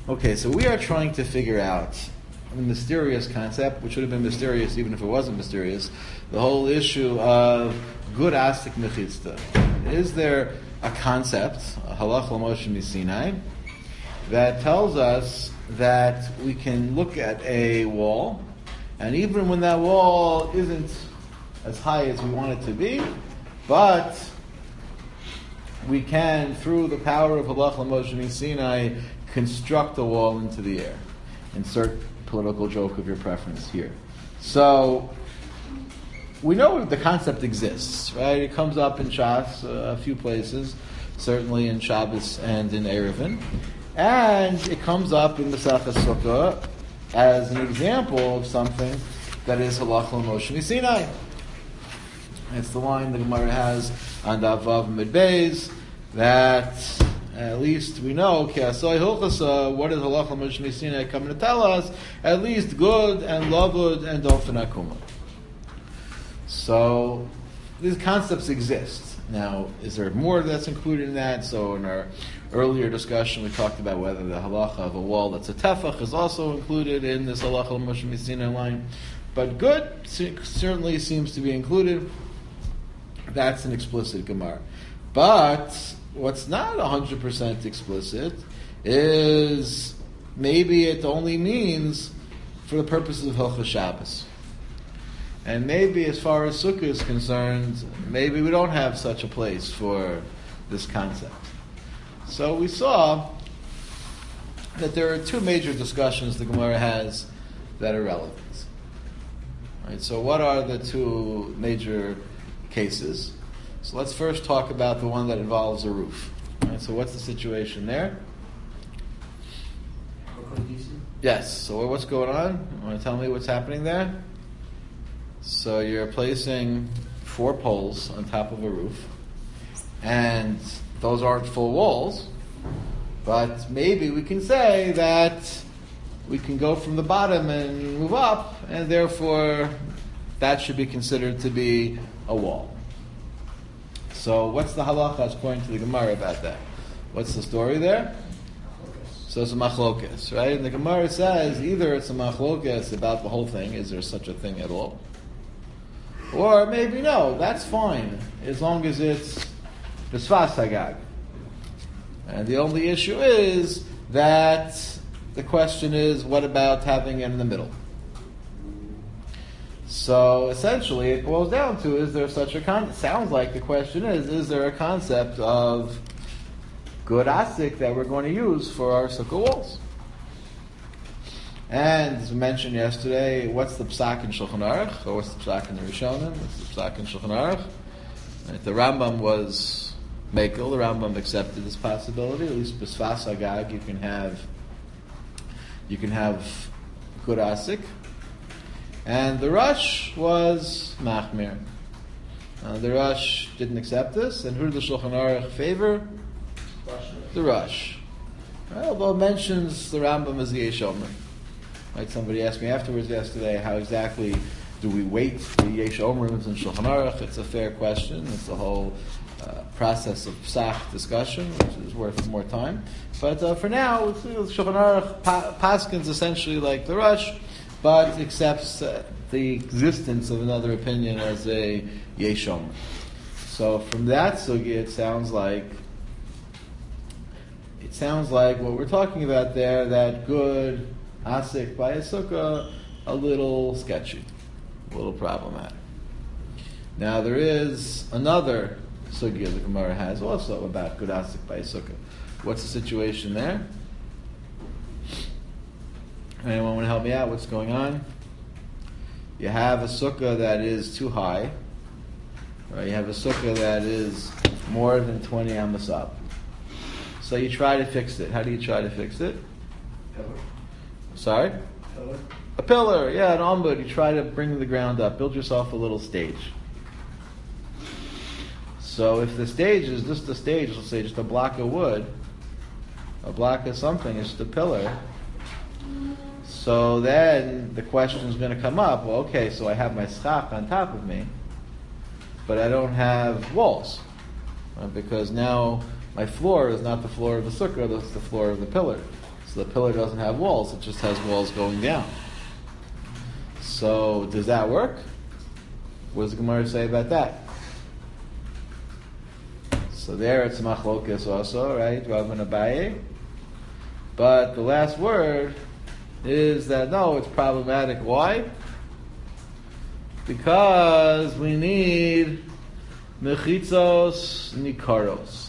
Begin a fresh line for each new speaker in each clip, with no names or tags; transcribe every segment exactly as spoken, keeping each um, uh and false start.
Okay, so we are trying to figure out a mysterious concept, which would have been mysterious even if it wasn't mysterious, the whole issue of good asik mechitzta. Is there a concept, a halach l'moshe misinai, that tells us that we can look at a wall, and even when that wall isn't as high as we want it to be, but we can, through the power of halach l'moshe misinai, construct a wall into the air. Insert political joke of your preference here. So, we know the concept exists, right? It comes up in Shas, uh, a few places, certainly in Shabbos and in Erevin. And it comes up in Masechah Sukkah as an example of something that is halach l'moshe misinai. It's the line the Gemara has on Davav Midbeis that at least we know, what is halach l'moshe misinai coming to tell us? At least good and lavud and dofen akuma. So these concepts exist. Now, is there more that's included in that? So in our earlier discussion, we talked about whether the halacha of a wall that's a tefach is also included in this halacha l'moshe misinai line. But good certainly seems to be included. That's an explicit Gemara. But what's not one hundred percent explicit is maybe it only means for the purposes of Hilchos Shabbos. And maybe as far as Sukkah is concerned, maybe we don't have such a place for this concept. So we saw that there are two major discussions the Gemara has that are relevant. Right, so what are the two major cases? So let's first talk about the one that involves a roof. Right, so what's the situation there? Yes, so what's going on? You want to tell me what's happening there? So you're placing four poles on top of a roof, and those aren't full walls, but maybe we can say that we can go from the bottom and move up, and therefore that should be considered to be a wall. So what's the halacha according to the Gemara about that? What's the story there? So it's a machlokes, right? And the Gemara says either it's a machlokes about the whole thing, is there such a thing at all? Or maybe no, that's fine, as long as it's b'sfas hagag. And the only issue is that the question is, what about having it in the middle? So essentially it boils down to, is there such a concept? Sounds like the question is, is there a concept of good asik that we're going to use for our sukkah walls? And as we mentioned yesterday, what's the psak in Shulchan Aruch? Or what's the psak in the Rishonim? What's the psak in Shulchan Aruch? Right, the Rambam was Mekel, the Rambam accepted this possibility. At least b'sfas hagag, you can have you can have good asik. And the Rush was Machmir. Uh, the Rush didn't accept this, and who did the Shulchan Aruch favor? Rush. The Rush. Right, although it mentions the Rambam as the Yesh Omer. Right, somebody asked me afterwards yesterday, how exactly do we weight the Yesh Omrim in Shulchan Aruch? It's a fair question. It's a whole uh, process of psach discussion, which is worth more time. But uh, for now, Shulchan Aruch pa- paskins essentially like the Rush, but accepts uh, the existence of another opinion as a Yesh Omer. So from that sugya, it sounds like it sounds like what we're talking about there, that good asik by a sukkah, a little sketchy, a little problematic. Now there is another sugya the Gemara has also about good asik by a sukkah. What's the situation there? Anyone want to help me out? What's going on? You have a sukkah that is too high. Right? You have a sukkah that is more than twenty amas up. So you try to fix it. How do you try to fix it? Pillar. Sorry? Pillar. A pillar, yeah, an ombud. You try to bring the ground up. Build yourself a little stage. So if the stage is just a stage, let's say just a block of wood, a block of something, it's just a pillar. So then the question is going to come up, well, okay, so I have my schach on top of me, but I don't have walls. Right? Because now my floor is not the floor of the sukkah, that's the floor of the pillar. So the pillar doesn't have walls, it just has walls going down. So does that work? What does the Gemara say about that? So there it's machlokas also, right? Rav and Abaye. But the last word is that no, it's problematic. Why? Because we need mechitzos nikaros.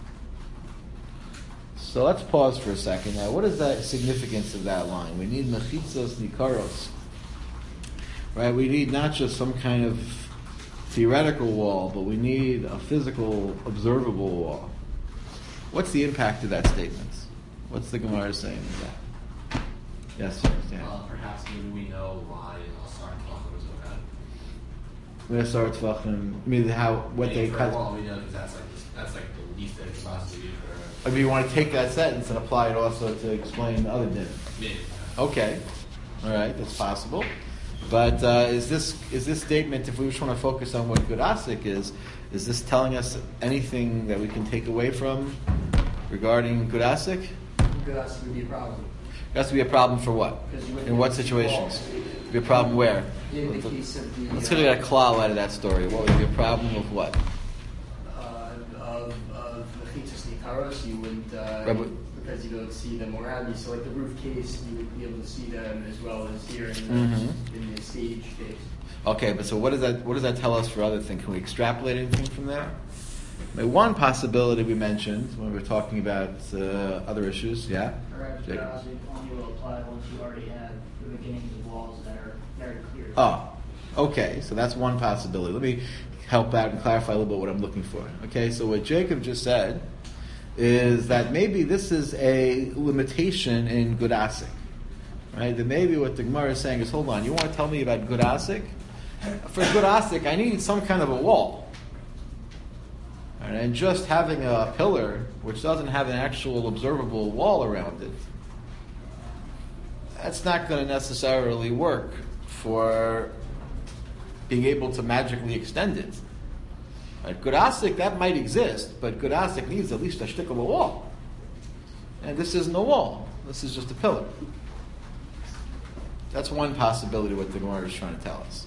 So let's pause for a second now. What is the significance of that line? We need mechitzos nikaros. Right? We need not just some kind of theoretical wall, but we need a physical, observable wall. What's the impact of that statement? What's the Gemara saying with that? Yes, sir. Yeah.
Uh, perhaps maybe we know why Asar Tvachim was okay.
When Asar Tvachim, I mean, how, what
Maybe
they
for
cut.
a wall, we know because that's like, that's like the least that it could possibly be for.
I mean, you want to take that sentence and apply it also to explain other din.
Maybe.
Okay. All right, that's possible. But uh, is this is this statement, if we just want to focus on what good asik is, is this telling us anything that we can take away from regarding good asik?
Good asik would be a problem.
It has to be a problem for what? In what situations? Be a problem where?
In the case of the...
Let's get a klal out of that story. What would be a problem of what?
Uh, of of the chitzos nikaros, you wouldn't... Uh,
Right, but-
because you don't see them around you. So like the roof case, you would be able to see them as well as here in the,
Mhm.
in the stage case.
Okay, but so what does that what does that tell us for other things? Can we extrapolate anything from there? I mean, one possibility we mentioned when we were talking about uh, other issues, yeah?
Correct.
Jacob.
Only will apply once you already have the beginnings of walls that are very clear.
Oh, okay, so that's one possibility. Let me help out and clarify a little bit what I'm looking for. Okay, so what Jacob just said is that maybe this is a limitation in good asik. Right? That maybe what the Gemara is saying is, hold on, you want to tell me about good asik? For good asik, I need some kind of a wall. Right? And just having a pillar, which doesn't have an actual observable wall around it, that's not going to necessarily work for being able to magically extend it. Right? Good asik, that might exist, but good asik needs at least a shtick of a wall. And this isn't a wall. This is just a pillar. That's one possibility what the Gemara is trying to tell us.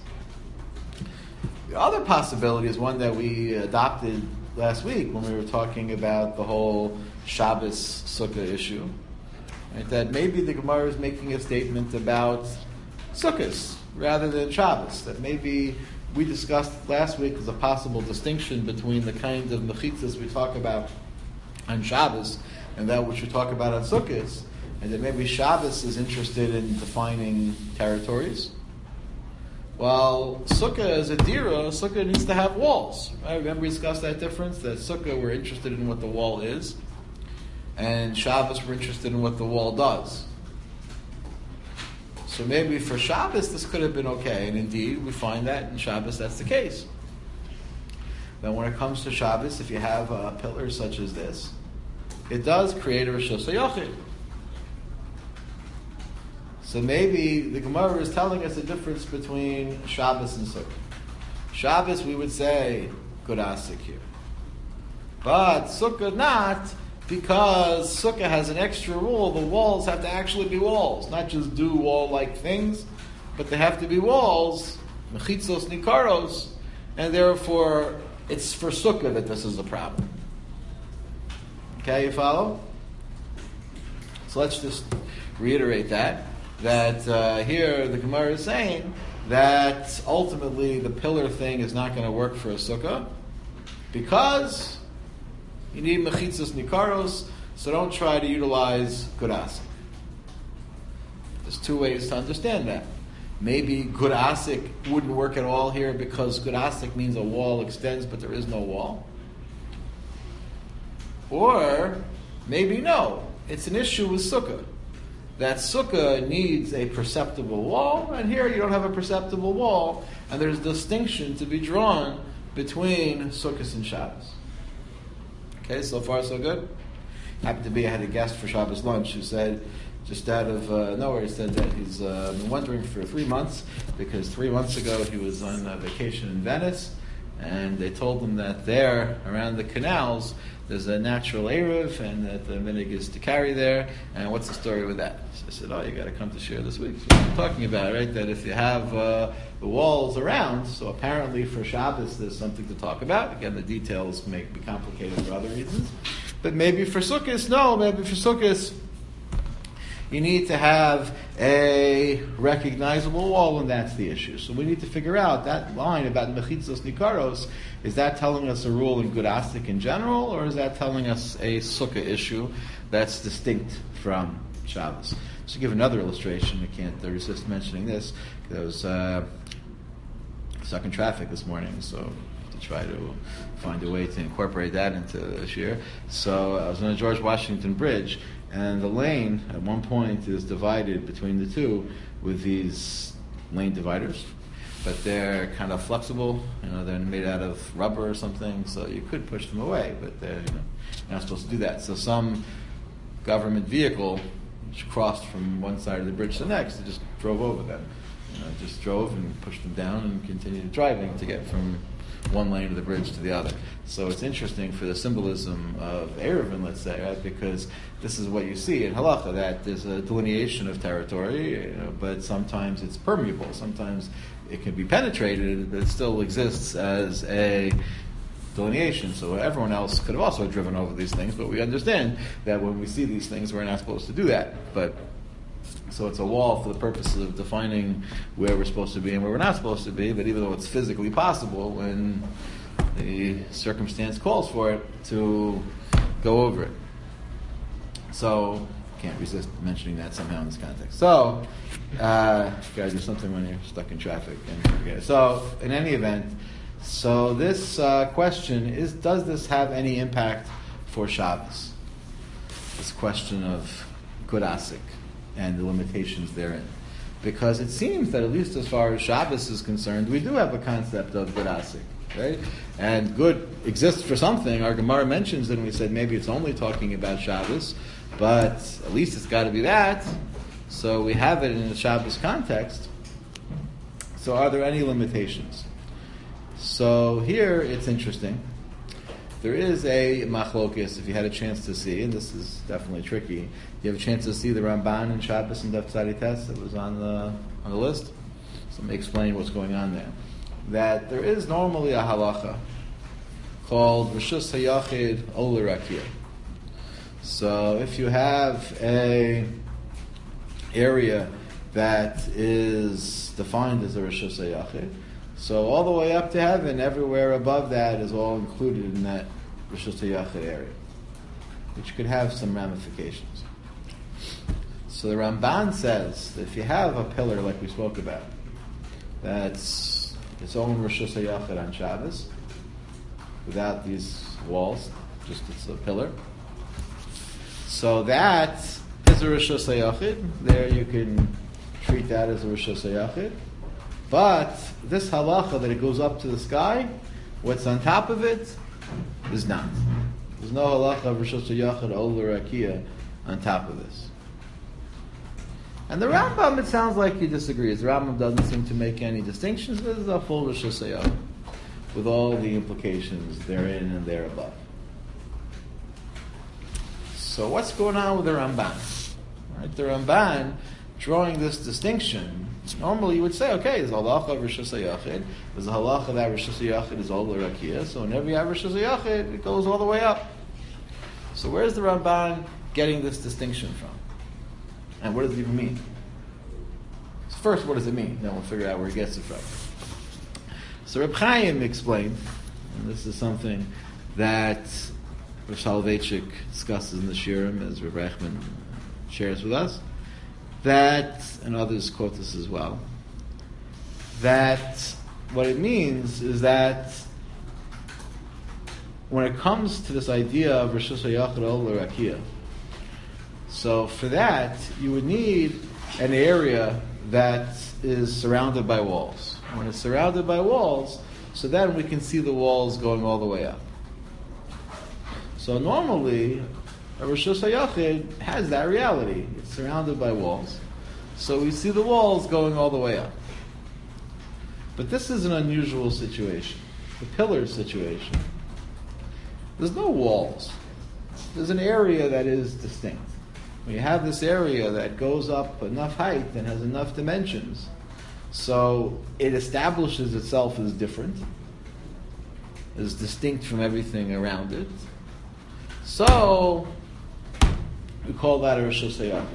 The other possibility is one that we adopted last week when we were talking about the whole Shabbos Sukkah issue. Right? That maybe the Gemara is making a statement about Sukkahs rather than Shabbos. That maybe we discussed last week as a possible distinction between the kinds of mechitzas we talk about on Shabbos and that which we talk about on Sukkahs, and that maybe Shabbos is interested in defining territories, while Sukkah is a dira, Sukkah needs to have walls. Right? Remember we discussed that difference? That Sukkah we're interested in what the wall is, and Shabbos we're interested in what the wall does. So maybe for Shabbos this could have been okay, and indeed we find that in Shabbos that's the case. Then when it comes to Shabbos, if you have a pillar such as this, it does create a Rishus HaYachid. So maybe the Gemara is telling us the difference between Shabbos and Sukkah. Shabbos we would say good asik here, but Sukkah not, because Sukkah has an extra rule. The walls have to actually be walls, not just do wall-like things, but they have to be walls, mechitzos nikaros, and therefore it's for Sukkah that this is a problem. Okay, you follow? So let's just reiterate that. That uh, here the Gemara is saying that ultimately the pillar thing is not going to work for a Sukkah, because you need mechitzos nikaros, so don't try to utilize good asik. There's two ways to understand that. Maybe good asik wouldn't work at all here because good asik means a wall extends but there is no wall. Or maybe no, it's an issue with Sukkah. That Sukkah needs a perceptible wall, and here you don't have a perceptible wall, and there's a distinction to be drawn between Sukkot and Shabbos. Okay, so far so good? Happened to be, I had a guest for Shabbos lunch who said, just out of uh, nowhere, he said that he's uh, been wondering for three months, because three months ago he was on a vacation in Venice, and they told him that there, around the canals, there's a natural Erev, and that the minig is to carry there, and what's the story with that? So I said, oh, you got to come to share this week. So I'm talking about, right, that if you have uh, the walls around, so apparently for Shabbos there's something to talk about. Again, the details may be complicated for other reasons. But maybe for Sukkot, no, maybe for Sukkot, you need to have a recognizable wall, and that's the issue. So we need to figure out that line about mechitzos nikaros. Is that telling us a rule in good astic in general, or is that telling us a sukkah issue that's distinct from Shabbos? To give another illustration, I can't resist mentioning this. I was uh, stuck in traffic this morning, so to try to find a way to incorporate that into this year. So I was on the George Washington Bridge, and the lane at one point is divided between the two with these lane dividers, but they're kind of flexible. You know, they're made out of rubber or something, so you could push them away, but they're, you know, you're not supposed to do that. So some government vehicle which crossed from one side of the bridge to the next, they just drove over them. You know, just drove and pushed them down and continued driving to get from one lane of the bridge to the other. So it's interesting for the symbolism of Eruvin, let's say, right? Because this is what you see in halacha, that there's a delineation of territory, you know, but sometimes it's permeable. Sometimes it can be penetrated, but it still exists as a delineation. So everyone else could have also driven over these things, but we understand that when we see these things, we're not supposed to do that. But so it's a wall for the purposes of defining where we're supposed to be and where we're not supposed to be, but even though it's physically possible, when the circumstance calls for it, to go over it. So, can't resist mentioning that somehow in this context. So, uh, you gotta do something when you're stuck in traffic and forget it. So, in any event, so this uh, question is, does this have any impact for Shabbos? This question of good asik and the limitations therein. Because it seems that at least as far as Shabbos is concerned, we do have a concept of good asik, right? And good exists for something. Our Gemara mentions it, and we said maybe it's only talking about Shabbos, but at least it's got to be that. So we have it in the Shabbos context. So are there any limitations? So here it's interesting. There is a machlokes, if you had a chance to see, and this is definitely tricky. You have a chance to see the Ramban and Shabbos and Daf Tzadi Tes that was on the on the list. So let me explain what's going on there. That there is normally a halacha called Rishus HaYachid Oler Rakia. So if you have a area that is defined as a Rishus HaYachid, so all the way up to heaven, everywhere above that is all included in that Rishus HaYachid area, which could have some ramifications. So the Ramban says that if you have a pillar like we spoke about, that's its own Rishus HaYachid on Shabbos, without these walls, just it's a pillar. So that is a Rishus HaYachid. There you can treat that as a Rishus HaYachid. But this halacha that it goes up to the sky, what's on top of it is not. There's no halacha of Rishus HaYachid Oler Rakia on top of this. And the Rambam, it sounds like he disagrees. The Rambam doesn't seem to make any distinctions. This is a full Rishus HaYachid with all the implications therein and there above. So what's going on with the Ramban? Right, the Ramban, drawing this distinction, normally you would say, okay, there's a halacha of Rishus HaYachid, there's a halacha that Rishus HaYachid is Oler Rakia, so whenever you have Rishus HaYachid, it goes all the way up. So where's the Ramban getting this distinction from? And what does it even mean? So first, what does it mean? Then we'll figure out where he gets it from. So Reb Chaim explained, and this is something that Rav Soloveitchik discusses in the Shirim, as Reb Reichman shares with us, that, and others quote this as well, that what it means is that when it comes to this idea of Rishus HaYachid Oler Rakia, so for that, you would need an area that is surrounded by walls. When it's surrounded by walls, so then we can see the walls going all the way up. So normally, a Rishus HaYachid has that reality. It's surrounded by walls. So we see the walls going all the way up. But this is an unusual situation. The pillar situation. There's no walls. There's an area that is distinct. When you have this area that goes up enough height and has enough dimensions, so it establishes itself as different, as distinct from everything around it. So we call that a Rishus HaYachid.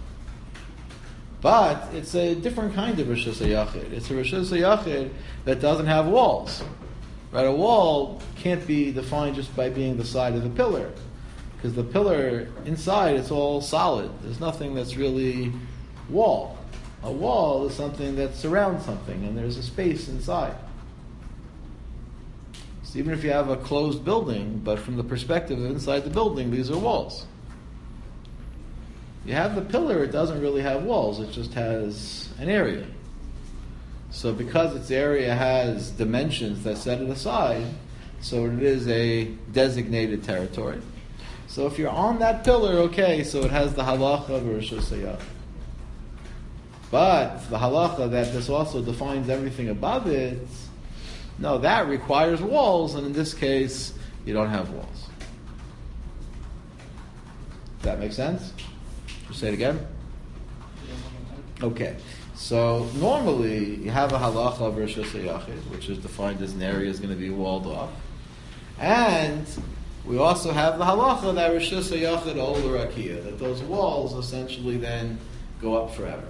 But it's a different kind of Rishus HaYachid. It's a Rishus HaYachid that doesn't have walls. Right? A wall can't be defined just by being the side of the pillar. Because the pillar inside, it's all solid. There's nothing that's really wall. A wall is something that surrounds something, and there's a space inside. So even if you have a closed building, but from the perspective of inside the building, these are walls. You have the pillar, it doesn't really have walls, it just has an area. So because its area has dimensions that set it aside, so it is a designated territory. So if you're on that pillar, okay, so it has the halacha of Rishus HaYachid. But the halacha that this also defines everything above it, no, that requires walls, and in this case, you don't have walls. Does that make sense? Say it again. Okay. So normally you have a halacha of Rishus HaYachid, which is defined as an area is going to be walled off, and we also have the halacha that Rishus HaYachid ol rakia, that those walls essentially then go up forever.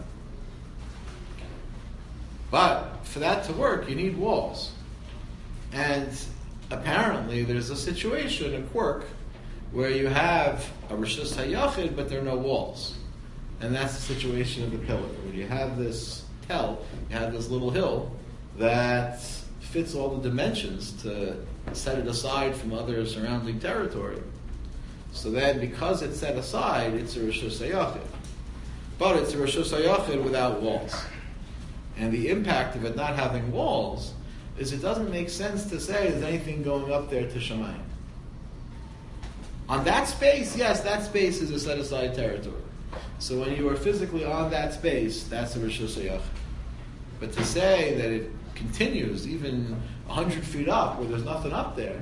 But for that to work, you need walls, and apparently there's a situation, a quirk, where you have a Rishus HaYachid, but there are no walls. And that's the situation of the pillar. Where you have this tel, you have this little hill that fits all the dimensions to set it aside from other surrounding territory. So then, because it's set aside, it's a Rishus HaYachid. But it's a Rishus HaYachid without walls. And the impact of it not having walls is it doesn't make sense to say there's anything going up there to Shemayim. On that space, yes, that space is a set-aside territory. So when you are physically on that space, that's a Rishus HaYachid. But to say that it continues even one hundred feet up where there's nothing up there,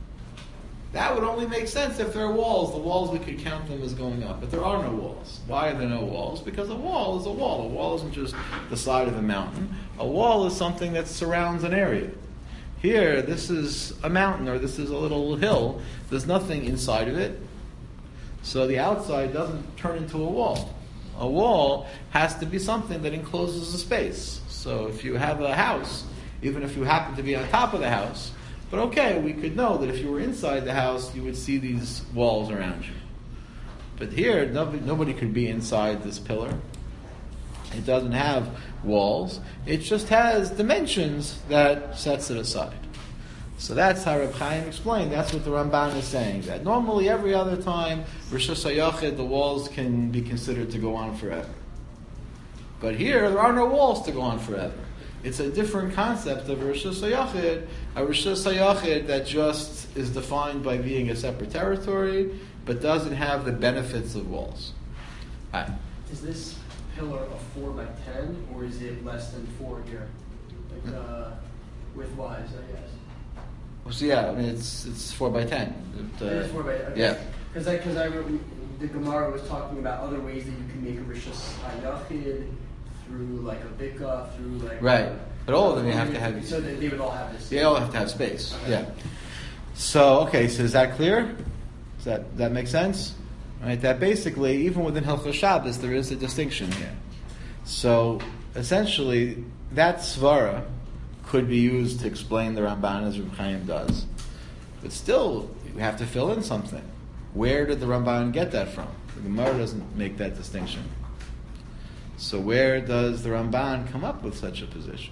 that would only make sense if there are walls. The walls, we could count them as going up. But there are no walls. Why are there no walls? Because a wall is a wall. A wall isn't just the side of a mountain. A wall is something that surrounds an area. Here, this is a mountain, or this is a little hill. There's nothing inside of it. So the outside doesn't turn into a wall. A wall has to be something that encloses a space. So if you have a house, even if you happen to be on top of the house, but okay, we could know that if you were inside the house, you would see these walls around you. But here, nobody, nobody could be inside this pillar. It doesn't have walls. It just has dimensions that sets it aside. So that's how Reb Chaim explained. That's what the Ramban is saying. That normally every other time, Rishus HaYachid, the walls can be considered to go on forever. But here, there are no walls to go on forever. It's a different concept of Rishus HaYachid, a Rishus HaYachid that just is defined by being a separate territory, but doesn't have the benefits of walls. Right.
Is this pillar a four by ten, or is it less than four here? Like, uh, width-wise, I guess.
Well, so yeah, I mean, it's it's four by ten. It, uh,
It is four by ten. Okay.
Yeah.
Because I, because I, re- the Gemara was talking about other ways that you can make a Rishus HaYachid through like a bika, through like
Right. But all of them you have to have.
So that they would all have this.
They all have to have space.
Okay.
Yeah. So okay, so is that clear? Does that that make sense? Right. That basically, even within Hilchos Shabbos, there is a distinction here. So essentially, that svara could be used to explain the Ramban as Reb Chaim does, but still, you have to fill in something. Where did the Ramban get that from? The Gemara doesn't make that distinction. So where does the Ramban come up with such a position?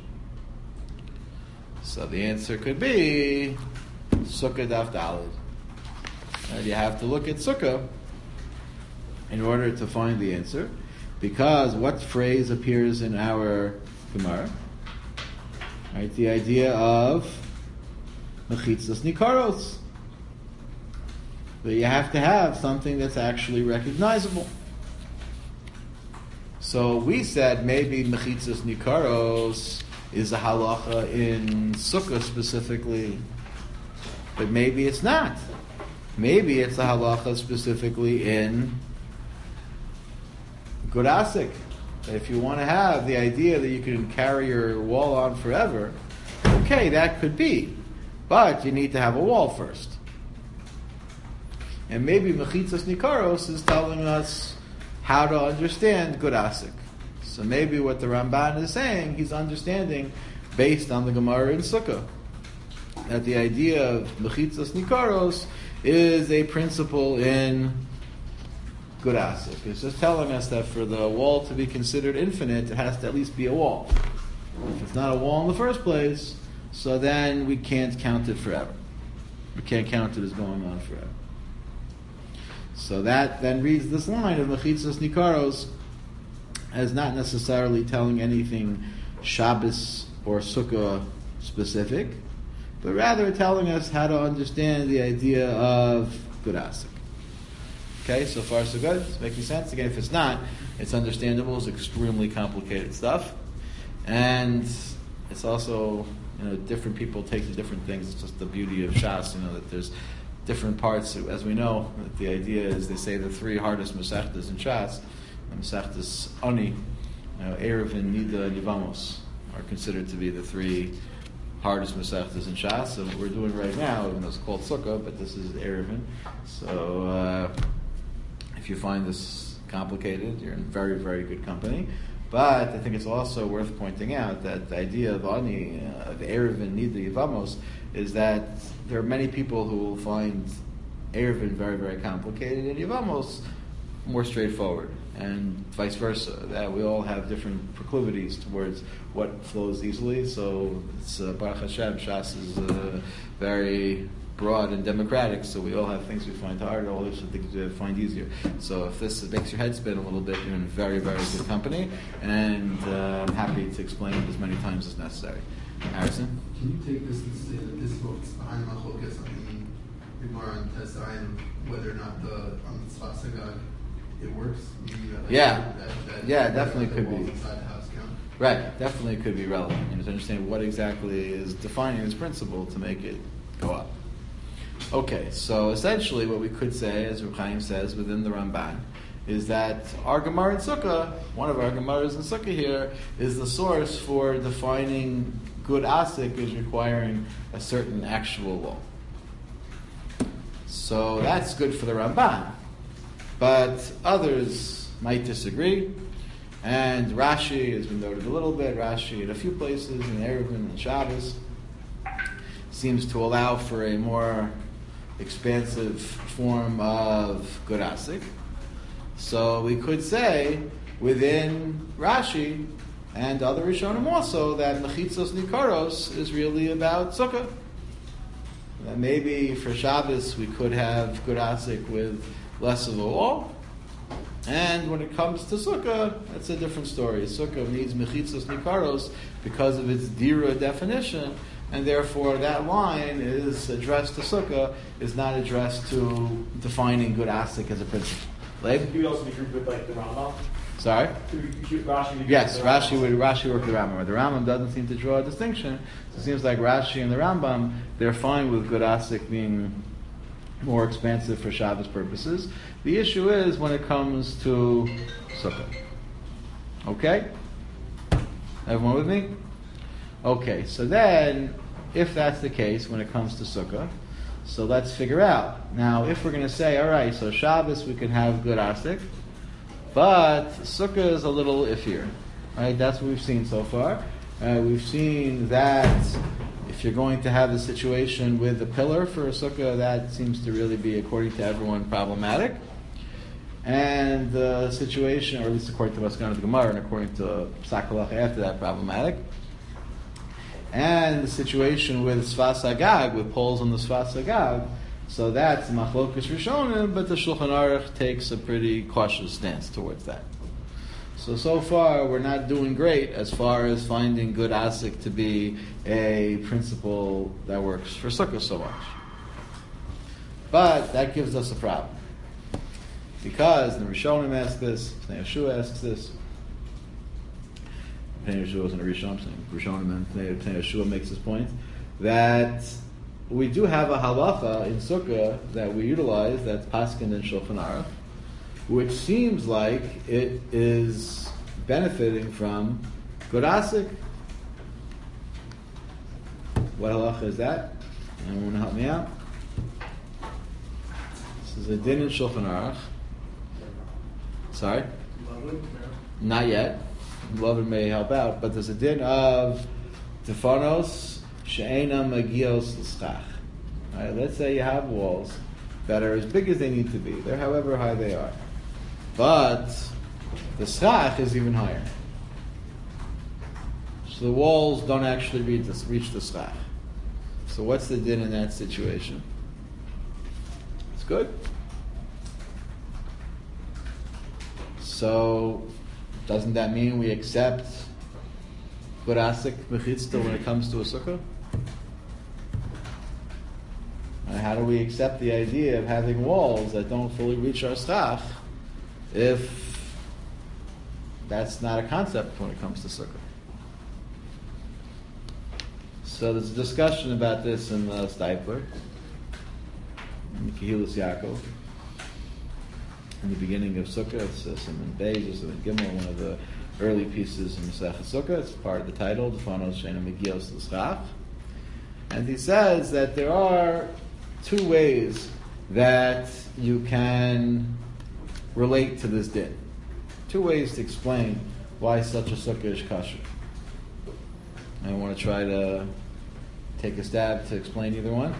So the answer could be Sukkah Daf Daled. And you have to look at Sukkah in order to find the answer, because what phrase appears in our Gemara? Right, the idea of Mechitzas Nikaros. That you have to have something that's actually recognizable. So we said maybe Mechitzas Nikaros is a halacha in Sukkah specifically, but maybe it's not. Maybe it's a halacha specifically in Gud Asik. If you want to have the idea that you can carry your wall on forever, okay, that could be. But you need to have a wall first. And maybe Mechitzas Nikaros is telling us how to understand Gud Asik. So maybe what the Ramban is saying, he's understanding based on the Gemara in Sukkah. That the idea of Mechitzas Nikaros is a principle in Gud Asik. It's just telling us that for the wall to be considered infinite, it has to at least be a wall. If it's not a wall in the first place, so then we can't count it forever. We can't count it as going on forever. So that then reads this line of Mechitzas Nikaros as not necessarily telling anything Shabbos or Sukkah specific, but rather telling us how to understand the idea of Gud Asik. Okay, so far so good. It's making sense. Again, if it's not, it's understandable. It's extremely complicated stuff, and it's also, you know, different people take the different things. It's just the beauty of Shas, you know, that there's different parts. As we know, that the idea is they say the three hardest Masechtas in Shas, Masechtas Ani, you know, Eruvin, Nida, and Yevamos, are considered to be the three hardest Masechtas in Shas. And what we're doing right now, even though it's called Sukkah, but this is Eruvin. So uh, if you find this complicated, you're in very, very good company. But I think it's also worth pointing out that the idea of Ani, uh, of Eruvin, Nida, Yevamos, is that there are many people who will find Eruvin very, very complicated, and Yevamos more straightforward, and vice versa. That we all have different proclivities towards what flows easily. So it's uh, Baruch Hashem, Shas is uh, very broad and democratic. So we all have things we find hard, all these things we find easier. So if this makes your head spin a little bit, you're in very, very good company, and uh, I'm happy to explain it as many times as necessary. Harrison?
Can you take this and say that this book's behind Machlokas on the Gemara and Tesayin, whether or not the on the Tzfat Sagag it works? Meaning that, like,
Yeah.
that, that,
Yeah,
that
definitely
the
could
walls
be.
Inside the house count?
Right, definitely could be relevant. You know, to understand what exactly is defining this principle to make it go up. Okay, so essentially what we could say, as Reb Chaim says within the Ramban, is that our Gemara in Sukkah, one of our Gemaras in Sukkah here, is the source for defining Gud Asik is requiring a certain actual law. So that's good for the Ramban. But others might disagree. And Rashi, as we noted a little bit, Rashi in a few places, in Eruvin and Shabbos, seems to allow for a more expansive form of Gud Asik. So we could say, within Rashi, and other Rishonim also, that Mechitzos Nikaros is really about Sukkah. That maybe for Shabbos we could have Gud Asik with less of a wall. And when it comes to Sukkah, that's a different story. Sukkah needs Mechitzos Nikaros because of its Dira definition, and therefore that line is addressed to Sukkah, is not addressed to defining Gud Asik as a principle. Leib?
You would also be grouped with like the Rambam.
Sorry?
Rashi would
Yes,
the
Rashi
Rambam.
would Rashi work the Rambam. The Rambam doesn't seem to draw a distinction. So it seems like Rashi and the Rambam, they're fine with Gud Asik being more expansive for Shabbos purposes. The issue is when it comes to Sukkah. Okay? Everyone with me? Okay, so then, if that's the case when it comes to Sukkah, so let's figure out. Now, if we're going to say, all right, so Shabbos we can have Gud Asik, but Sukkah is a little iffier. Right? That's what we've seen so far. Uh, we've seen that if you're going to have the situation with the pillar for a Sukkah, that seems to really be, according to everyone, problematic. And the situation, or at least according to Maskana the Gemara, and according to Sakalach after that, problematic. And the situation with Sfas Agag, with poles on the Sfas Agag, so that's Machlokas Rishonim, but the Shulchan Aruch takes a pretty cautious stance towards that. So, so far, we're not doing great as far as finding Gud Asik to be a principle that works for Sukkah so much. But that gives us a problem. Because the Rishonim ask this, Pnei Yeshua asks this. Pnei Yeshua isn't a Rishon, Rishonim and Pnei Yeshua makes this point, that we do have a halacha in Sukkah that we utilize, that's Paskin and Shulchan Aruch, which seems like it is benefiting from good asik. What halacha is that? Anyone want to help me out? This is a din in Shulchan Aruch. Sorry? Not yet. Beloved may help out, but there's a din of Tefanos she'ena magios l'schach. Alright, let's say you have walls that are as big as they need to be. They're however high they are. But the schach is even higher. So the walls don't actually reach the, reach the schach. So what's the din in that situation? It's good. So doesn't that mean we accept Gurasik Mechitzta when it comes to a sukkah? And how do we accept the idea of having walls that don't fully reach our schach if that's not a concept when it comes to sukkah? So there's a discussion about this in the Steipler, in the Kehillas Yaakov. In the beginning of Sukkah, it's uh, Simon Beis, Simon Gimel, one of the early pieces in Masechet Sukkah. It's part of the title, Defanos She'ena Megios L'Schach. And he says that there are two ways that you can relate to this din. Two ways to explain why such a sukkah is kosher. I want to try to take a stab to explain either one.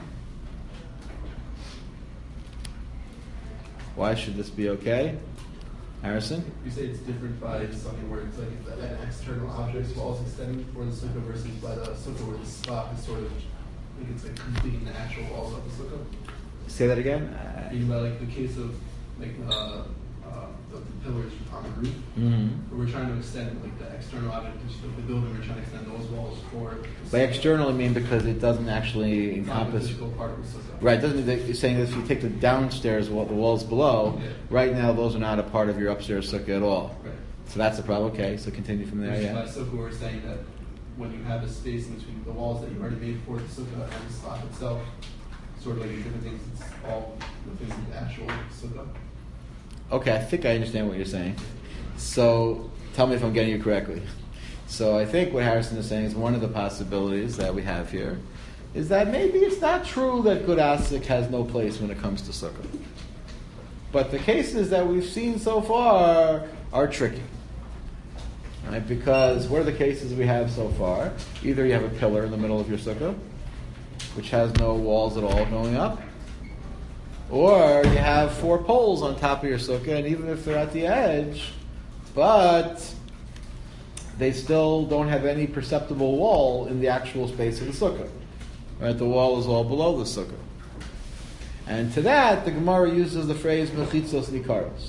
Why should this be okay? Harrison?
You say it's different by something where it's like an external object walls extending for the sukkah versus by the sukkah where the spot is sort of, I think it's like completing the actual walls of the sukkah.
Say that again?
Thinking about like the case of like uh, uh, the, the pillars on the roof,
Mm-hmm.
where we're trying to extend like the external object of the building, we're trying to extend those walls for.
By external, I mean because it doesn't actually
It's not a
encompass.
physical part of the sukkah.
Right, doesn't it? You're saying that if you take the downstairs wall, the walls below,
Yeah.
right now those are not a part of your upstairs sukkah at all.
Right.
So that's the problem. Okay, so continue from there.
Which is
Yeah.
why sukkah we're saying that when you have a space in between the walls that you already made for the sukkah and the slab itself, sort of like different things, it's all within the actual sukkah.
Okay, I think I understand what you're saying. So tell me if I'm getting you correctly. So I think what Harrison is saying is one of the possibilities that we have here is that maybe it's not true that good asik has no place when it comes to sukkah. But the cases that we've seen so far are tricky. Right? Because what are the cases we have so far? Either you have a pillar in the middle of your sukkah, which has no walls at all going up, or you have four poles on top of your sukkah, and even if they're at the edge, but they still don't have any perceptible wall in the actual space of the sukkah. Right? The wall is all below the sukkah. And to that, the Gemara uses the phrase mechitzos nikaros.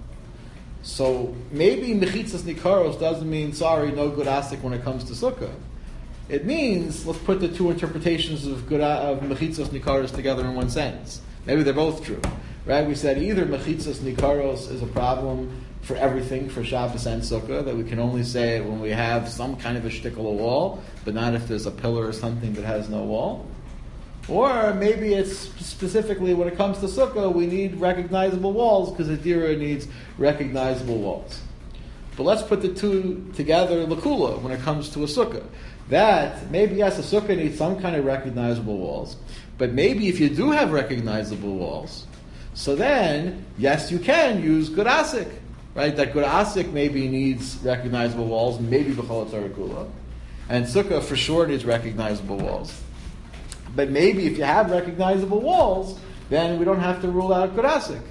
So maybe mechitzos nikaros doesn't mean, sorry, no good asik when it comes to sukkah. It means, let's put the two interpretations of good of mechitzos nikaros together in one sentence. Maybe they're both true. Right? We said either mechitzos nikaros is a problem for everything, for Shabbos and Sukkah, that we can only say it when we have some kind of a shtickle of wall, but not if there's a pillar or something that has no wall. Or maybe it's specifically when it comes to Sukkah, we need recognizable walls because the Dira needs recognizable walls. But let's put the two together, Lakula, when it comes to a Sukkah. That, maybe yes, a Sukkah needs some kind of recognizable walls, but maybe if you do have recognizable walls, so then, yes, you can use good asik. Right, that good asik maybe needs recognizable walls, maybe b'chol tzarikula, and sukkah for sure needs recognizable walls. But maybe if you have recognizable walls, then we don't have to rule out good asik.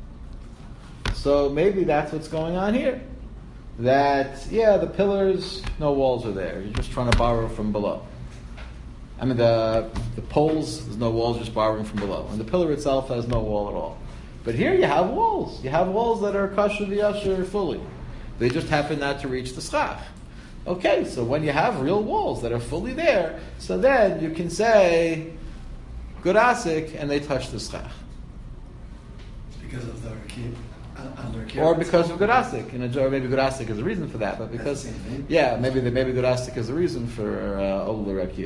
So maybe that's what's going on here. That yeah, the pillars, no walls are there. You're just trying to borrow from below. I mean the the poles, there's no walls, just borrowing from below, and the pillar itself has no wall at all. But here you have walls. You have walls that are kasher v'yasher fully. They just happen not to reach the schach. Okay, so when you have real walls that are fully there, so then you can say, good asik, and they touch the schach.
Because of the rakib, uh, under
Or because of good asik. And or maybe good asik is a reason for that, but because, yeah, maybe the, maybe good asik is a reason for uh, Olu Rakia.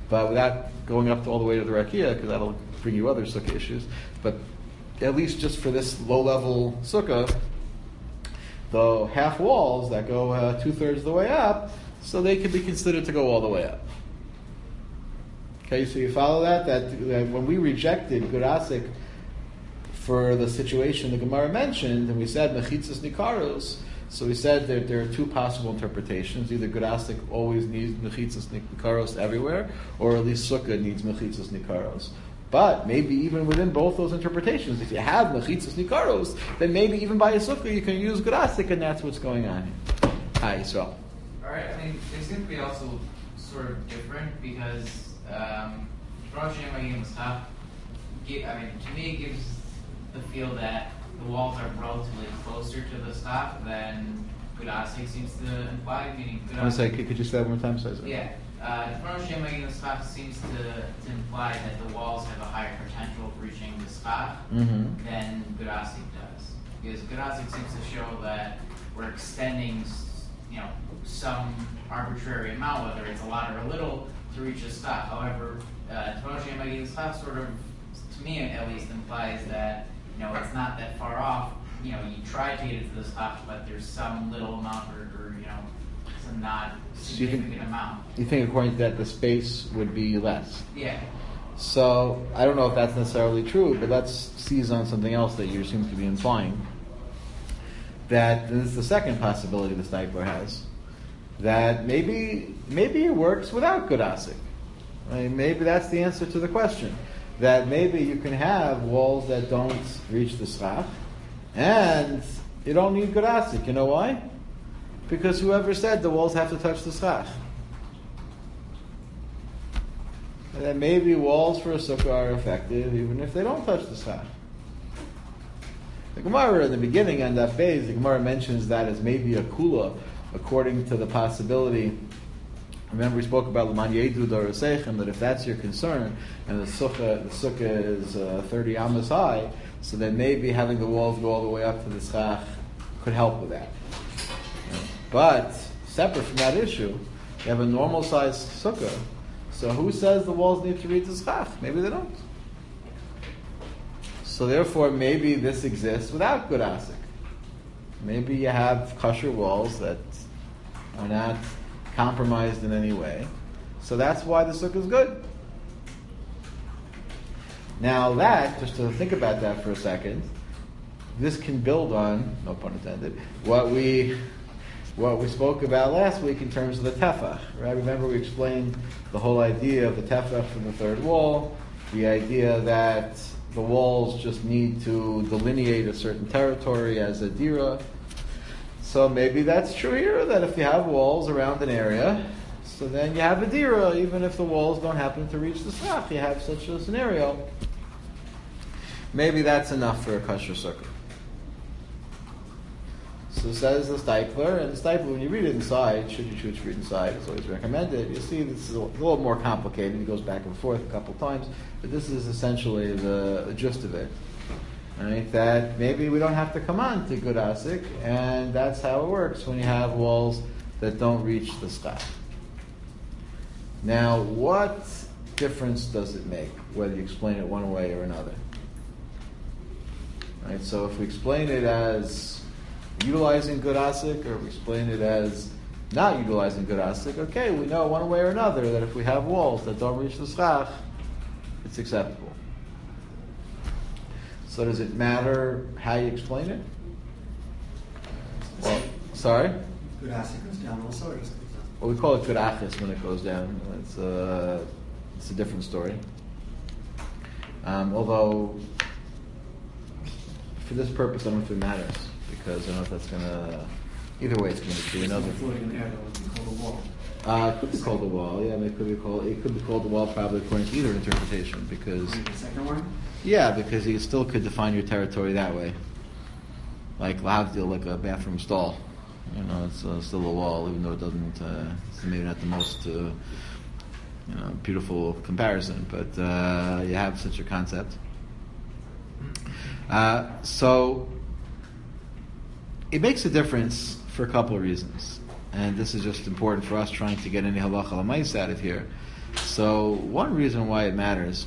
But without going up to all the way to the rakia, because that'll bring you other sukkah issues. But at least just for this low-level sukkah, the half walls that go uh, two-thirds of the way up, so they can be considered to go all the way up. Okay, so you follow that? That, that when we rejected Gurasik for the situation the Gemara mentioned, and we said Mechitzas Nikaros, so we said that there are two possible interpretations. Either Gurasik always needs Mechitzas Nikaros everywhere, or at least Sukkah needs Mechitzas Nikaros. But maybe even within both those interpretations, if you have Mechitzas Nikaros, then maybe even by a Sukkah you can use Gurasik, and that's what's going on here. Hi, Yisrael.
Alright, I mean, they seem to be also sort of different because um, Rosh Hashanah Mushaf, I mean, to me it gives the feel that the walls are relatively closer to the staff than Gurasik seems to imply, meaning Gurasik...
I want to say, could you say that one more time? Sorry, sorry.
Yeah. Uh, Rosh Hashanah Mushaf seems to, to imply that the walls have a higher potential of reaching the staff
Mm-hmm.
than Gurasik does. Because Gurasik seems to show that we're extending, you know, some arbitrary amount, whether it's a lot or a little, to reach a stop. However, uh, Rosh Hashanah sort of, to me at least, implies that, you know, it's not that far off. You know, you try to get it to the stop, but there's some little amount or, or you know, some not
So you
significant
think,
amount.
you think according to that the space would be less?
Yeah.
So, I don't know if that's necessarily true, but let's seize on something else that you seem to be implying. That this is the second possibility the Steipler has. That maybe maybe it works without Gurasik. I mean, maybe that's the answer to the question. That maybe you can have walls that don't reach the schach, and you don't need Gurasik. You know why? Because whoever said the walls have to touch the schach. And that maybe walls for a sukkah are effective even if they don't touch the schach. The Gemara in the beginning on that phase, the Gemara mentions that as maybe a kula, according to the possibility. Remember, we spoke about L'man Yedu Dorosechem, that if that's your concern, and the sukkah, the sukkah is uh, thirty amas high, so then maybe having the walls go all the way up to the schach could help with that. But separate from that issue, you have a normal sized sukkah. So who says the walls need to reach the schach? Maybe they don't. So therefore, maybe this exists without Gurasik. Maybe you have kosher walls that are not compromised in any way. So that's why the sukkah is good. Now that, just to think about that for a second, this can build on, no pun intended, what we what we spoke about last week in terms of the tefach. Right? Remember we explained the whole idea of the tefach from the third wall, the idea that the walls just need to delineate a certain territory as a dira. So maybe that's true here, that if you have walls around an area, so then you have a dira, even if the walls don't happen to reach the schach, you have such a scenario. Maybe that's enough for a kosher sukkah. So says the Steipler, and the Steipler, when you read it inside, should you choose to read inside, it's always recommended. You see, this is a little more complicated. It goes back and forth a couple times, but this is essentially the, the gist of it. Right? That maybe we don't have to come on to Gurasik, and that's how it works when you have walls that don't reach the schach. Now, what difference does it make whether you explain it one way or another? Right? So if we explain it as utilizing Gurasik, or we explain it as not utilizing Gurasik, okay, we know one way or another that if we have walls that don't reach the schach, it's acceptable. So does it matter how you explain it? Well, sorry?
Gurasik goes down also, or just goes down?
Well, we call it Gurachis when it goes down. It's a, it's a different story. Um, although, for this purpose, I don't know if it matters, because I don't know if that's going to... Either way, it's going to be another...
Floating in the air, that would be called a wall.
Uh, it could be called a wall, yeah. It could be called. It could be called a wall, probably according to either interpretation, because
The second one?
yeah, because you still could define your territory that way, like lavdil, like a bathroom stall. You know, it's uh, still a wall, even though it doesn't. Uh, it's maybe not the most, uh, you know, beautiful comparison, but uh, you have such a concept. Uh, so it makes a difference for a couple of reasons. And this is just important for us trying to get any halacha l'maisa out of here, So one reason why it matters,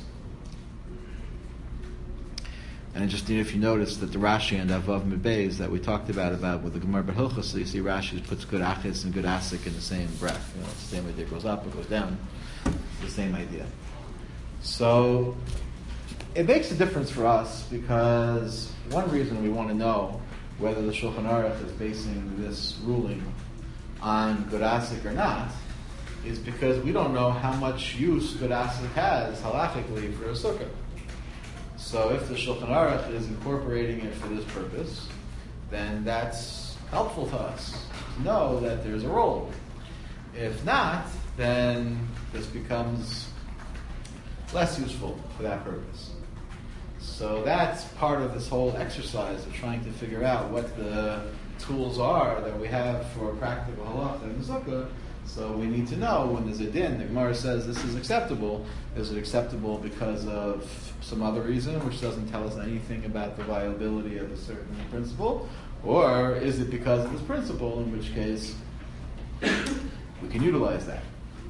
and just if you notice that the Rashi and Avav Mebeis that we talked about about with the Gemara B'Hilchos, so you see Rashi puts good achis and good asik in the same breath. You know, it's the same idea. It goes up, it goes down. It's the same idea. So it makes a difference for us because one reason we want to know whether the Shulchan Aruch is basing this ruling on good asik or not is because we don't know how much use good asik has halachically for a sukkah. So if the Shulchan Aruch is incorporating it for this purpose, then that's helpful to us to know that there's a role. If not, then this becomes less useful for that purpose. So that's part of this whole exercise of trying to figure out what the tools are that we have for practical halacha in the sukkah. So we need to know when there's a din, the Gemara says this is acceptable. Is it acceptable because of some other reason, which doesn't tell us anything about the viability of a certain principle? Or is it because of this principle, in which case we can utilize that?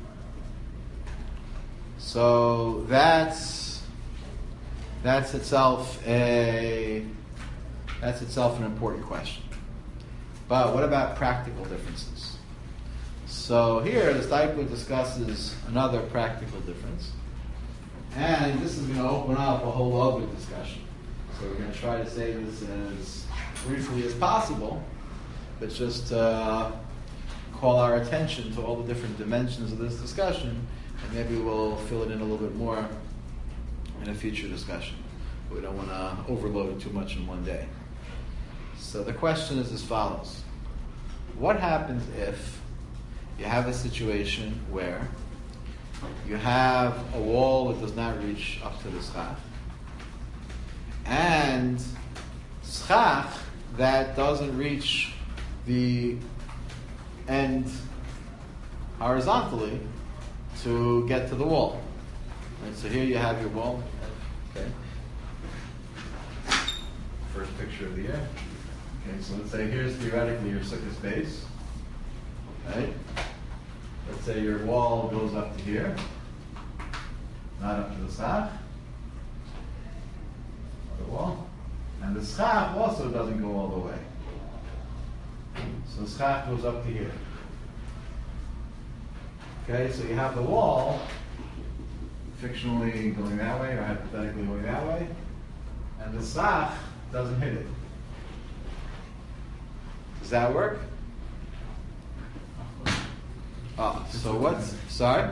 So that's that's itself a that's itself an important question. But what about practical differences? So here the Steipler discusses another practical difference. And this is going to open up a whole other discussion. So we're going to try to say this as briefly as possible, but just uh, call our attention to all the different dimensions of this discussion, and maybe we'll fill it in a little bit more in a future discussion. We don't want to overload it too much in one day. So the question is as follows. What happens if you have a situation where you have a wall that does not reach up to the schach, and schach that doesn't reach the end horizontally to get to the wall? Right, so here you have your wall. Okay. First picture of the year. Okay, so let's say here's theoretically your sukkah base. Right? Let's say your wall goes up to here, not up to the schach, the wall, and the schach also doesn't go all the way. So the schach goes up to here. Okay, so you have the wall fictionally going that way or hypothetically going that way, and the schach doesn't hit it. Does that work? Oh, so what's, sorry?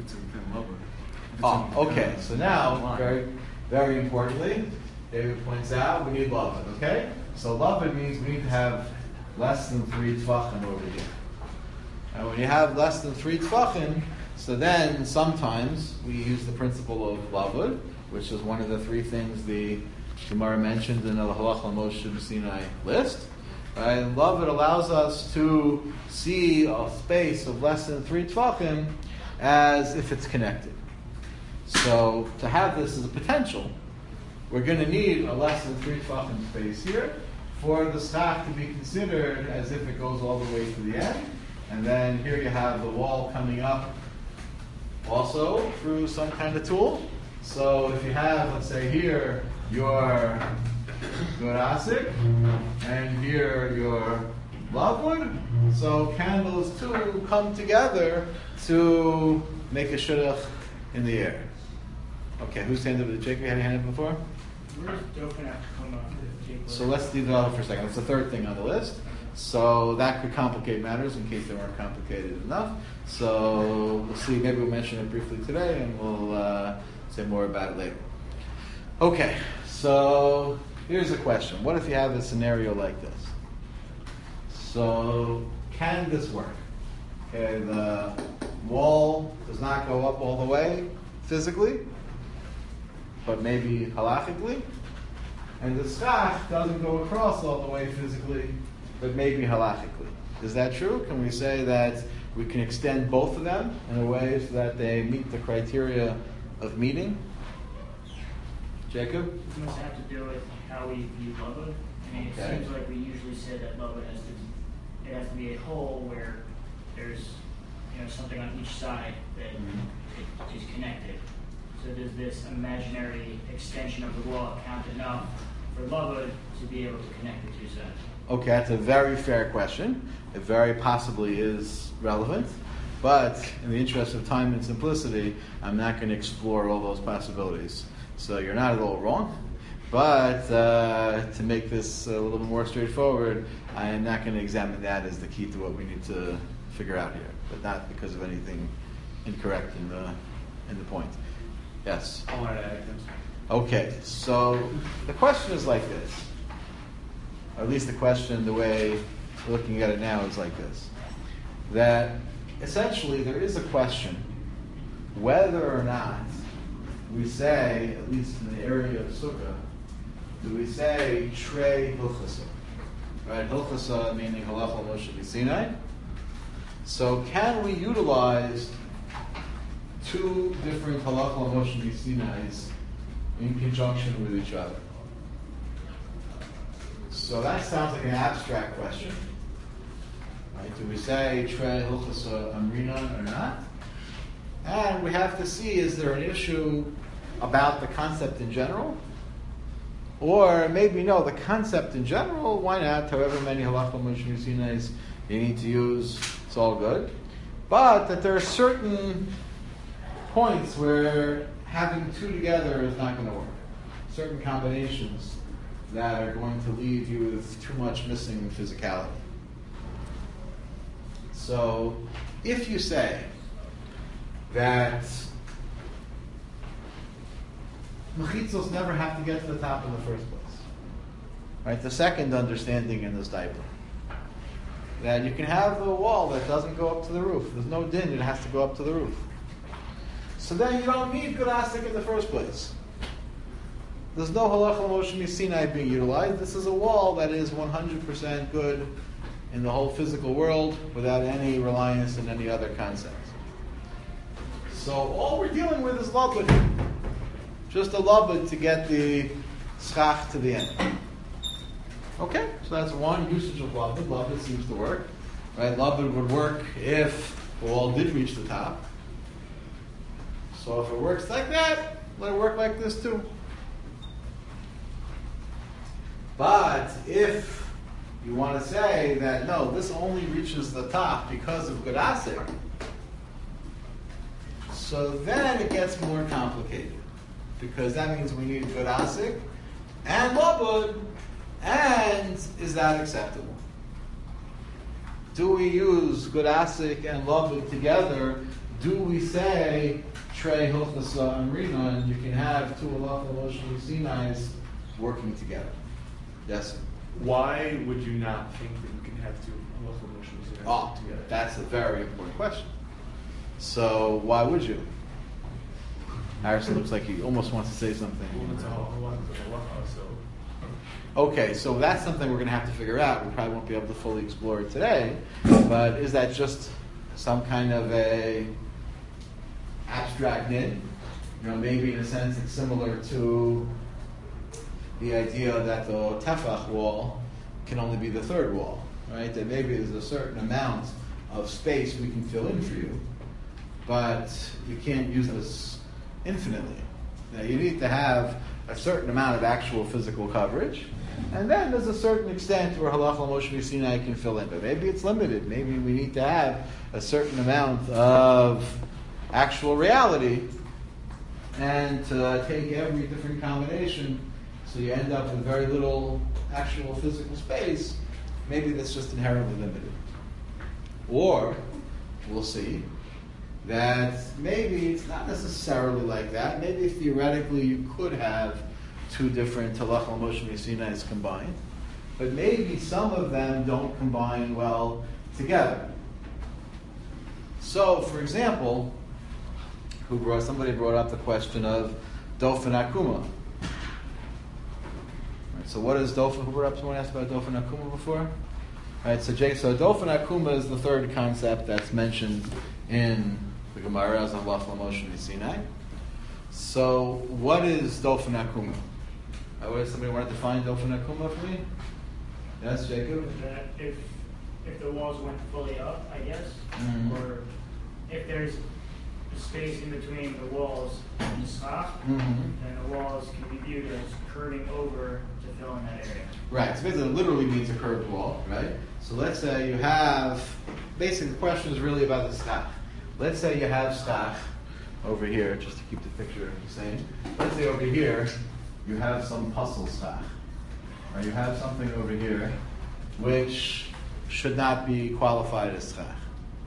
Oh, okay, so now, very, very importantly, David points out we need lavud, okay? So lavud means we need to have less than three tefachim over here. And when you have less than three tefachim, so then sometimes we use the principle of lavud, which is one of the three things the Gemara mentioned in the Halach Moshe Sinai list. Right? And lavud allows us to see a space of less than three tefachim as if it's connected. So to have this as a potential, we're going to need a less than three tefachim space here for the schach to be considered as if it goes all the way to the end. And then here you have the wall coming up also through some kind of tool. So if you have, let's say here, your good asik, and here your lavud. So can those two come together to make a shidduch in the air? Okay, whose hand up? Did Jacob had a hand up before?
Where's Dauphin have to come up to Jacob?
So let's leave that out for a second. That's the third thing on the list. So that could complicate matters in case they weren't complicated enough. So we'll see. Maybe we'll mention it briefly today, and we'll uh, say more about it later. Okay, so here's a question. What if you have a scenario like this? So can this work? Okay, the wall does not go up all the way physically, but maybe halachically. And the schach doesn't go across all the way physically, but maybe halachically. Is that true? Can we say that we can extend both of them in a way so that they meet the criteria of meeting? Jacob?
It must have to do with how we view lavud. I mean, it
Okay.
seems like we usually say that lavud has to, it has to be a whole where there's you know, something on each side that
Mm-hmm.
it is connected. So does this imaginary extension of the wall count enough for Lavud to be able to connect the two sides?
Okay, that's a very fair question. It very possibly is relevant, but in the interest of time and simplicity, I'm not going to explore all those possibilities. So you're not at all wrong, but uh, to make this a little bit more straightforward, I am not going to examine that as the key to what we need to figure out here, but not because of anything incorrect in the in the point. Yes?
I wanted to add things.
Okay, so the question is like this. Or at least the question, the way we're looking at it now, is like this. That essentially there is a question whether or not we say, at least in the area of Sukkah, do we say Trei Hilchasa? Right, Hilchasa meaning Halacha Moshe Sinai. So can we utilize two different Halacha Moshe Sinai's in conjunction with each other? So that sounds like an abstract question. Right? Do we say Trei Hilchasa Amrinan or not? And we have to see, is there an issue about the concept in general? Or maybe no, the concept in general, why not? However many Halacha Moshe Sinai's you need to use, it's all good. But that there are certain points where having two together is not going to work. Certain combinations that are going to leave you with too much missing physicality. So, if you say that mechitzos never have to get to the top in the first place, right? The second understanding in this diaper, that you can have a wall that doesn't go up to the roof. There's no din; it has to go up to the roof. So then you don't need good asik in the first place. There's no halacha Moshe Sinai being utilized. This is a wall that is one hundred percent good in the whole physical world without any reliance on any other concept. So all we're dealing with is labud. Just a labud to get the schach to the end. Okay, so that's one usage of labud. Labud seems to work. Right? Labud would work if the wall did reach the top. So if it works like that, let it work like this too. But if you want to say that, no, this only reaches the top because of good asik, so then it gets more complicated. Because that means we need good asik and labud, and is that acceptable? Do we use good asik and labud together? Do we say Trei Hilchasa Amrina, and you can have two Halacha Moshe Sinai's working together? Yes, sir.
Why would you not think that you can have two halacha Moshe Sinai
Oh,
together?
that's a very important question. So why would you? Harrison looks like he almost wants to say something.
Well, it's a halacha, it's a halacha, so
Okay, so that's something we're going to have to figure out. We probably won't be able to fully explore it today. But is that just some kind of a abstract din? You know, maybe in a sense it's similar to the idea that the tefach wall can only be the third wall, right? That maybe there's a certain amount of space we can fill in for you, but you can't use this infinitely. Now, you need to have a certain amount of actual physical coverage, and then there's a certain extent where Halacha Moshe Sinai can fill in, but maybe it's limited. Maybe we need to have a certain amount of actual reality, and to take every different combination, so you end up with very little actual physical space, maybe that's just inherently limited. Or, we'll see, that maybe it's not necessarily like that. Maybe theoretically you could have two different Halacha Moshe Sinai's combined, but maybe some of them don't combine well together. So, for example, who brought somebody brought up the question of Dofen Akuma. Right, so what is Dofen? Who brought up? Someone asked about Dofen Akuma before. Right, so Jake, so Dofen Akuma is the third concept that's mentioned in the Gemara as Halacha Moshe Sinai. So, what is Dofen Akuma? Uh, what, somebody want to define Dofen Akuma for me? Yes, Jacob.
That if if the walls went fully up, I guess,
Mhm.
or if there's a space in between the walls and the schach,
Mhm.
then the walls can be viewed as curving over to fill in that area.
Right, so basically it literally means a curved wall, right? So let's say you have, basically the question is really about the schach. Let's say you have schach over here, just to keep the picture the same. Let's say over here, you have some puzzle schach. Or you have something over here which should not be qualified as schach.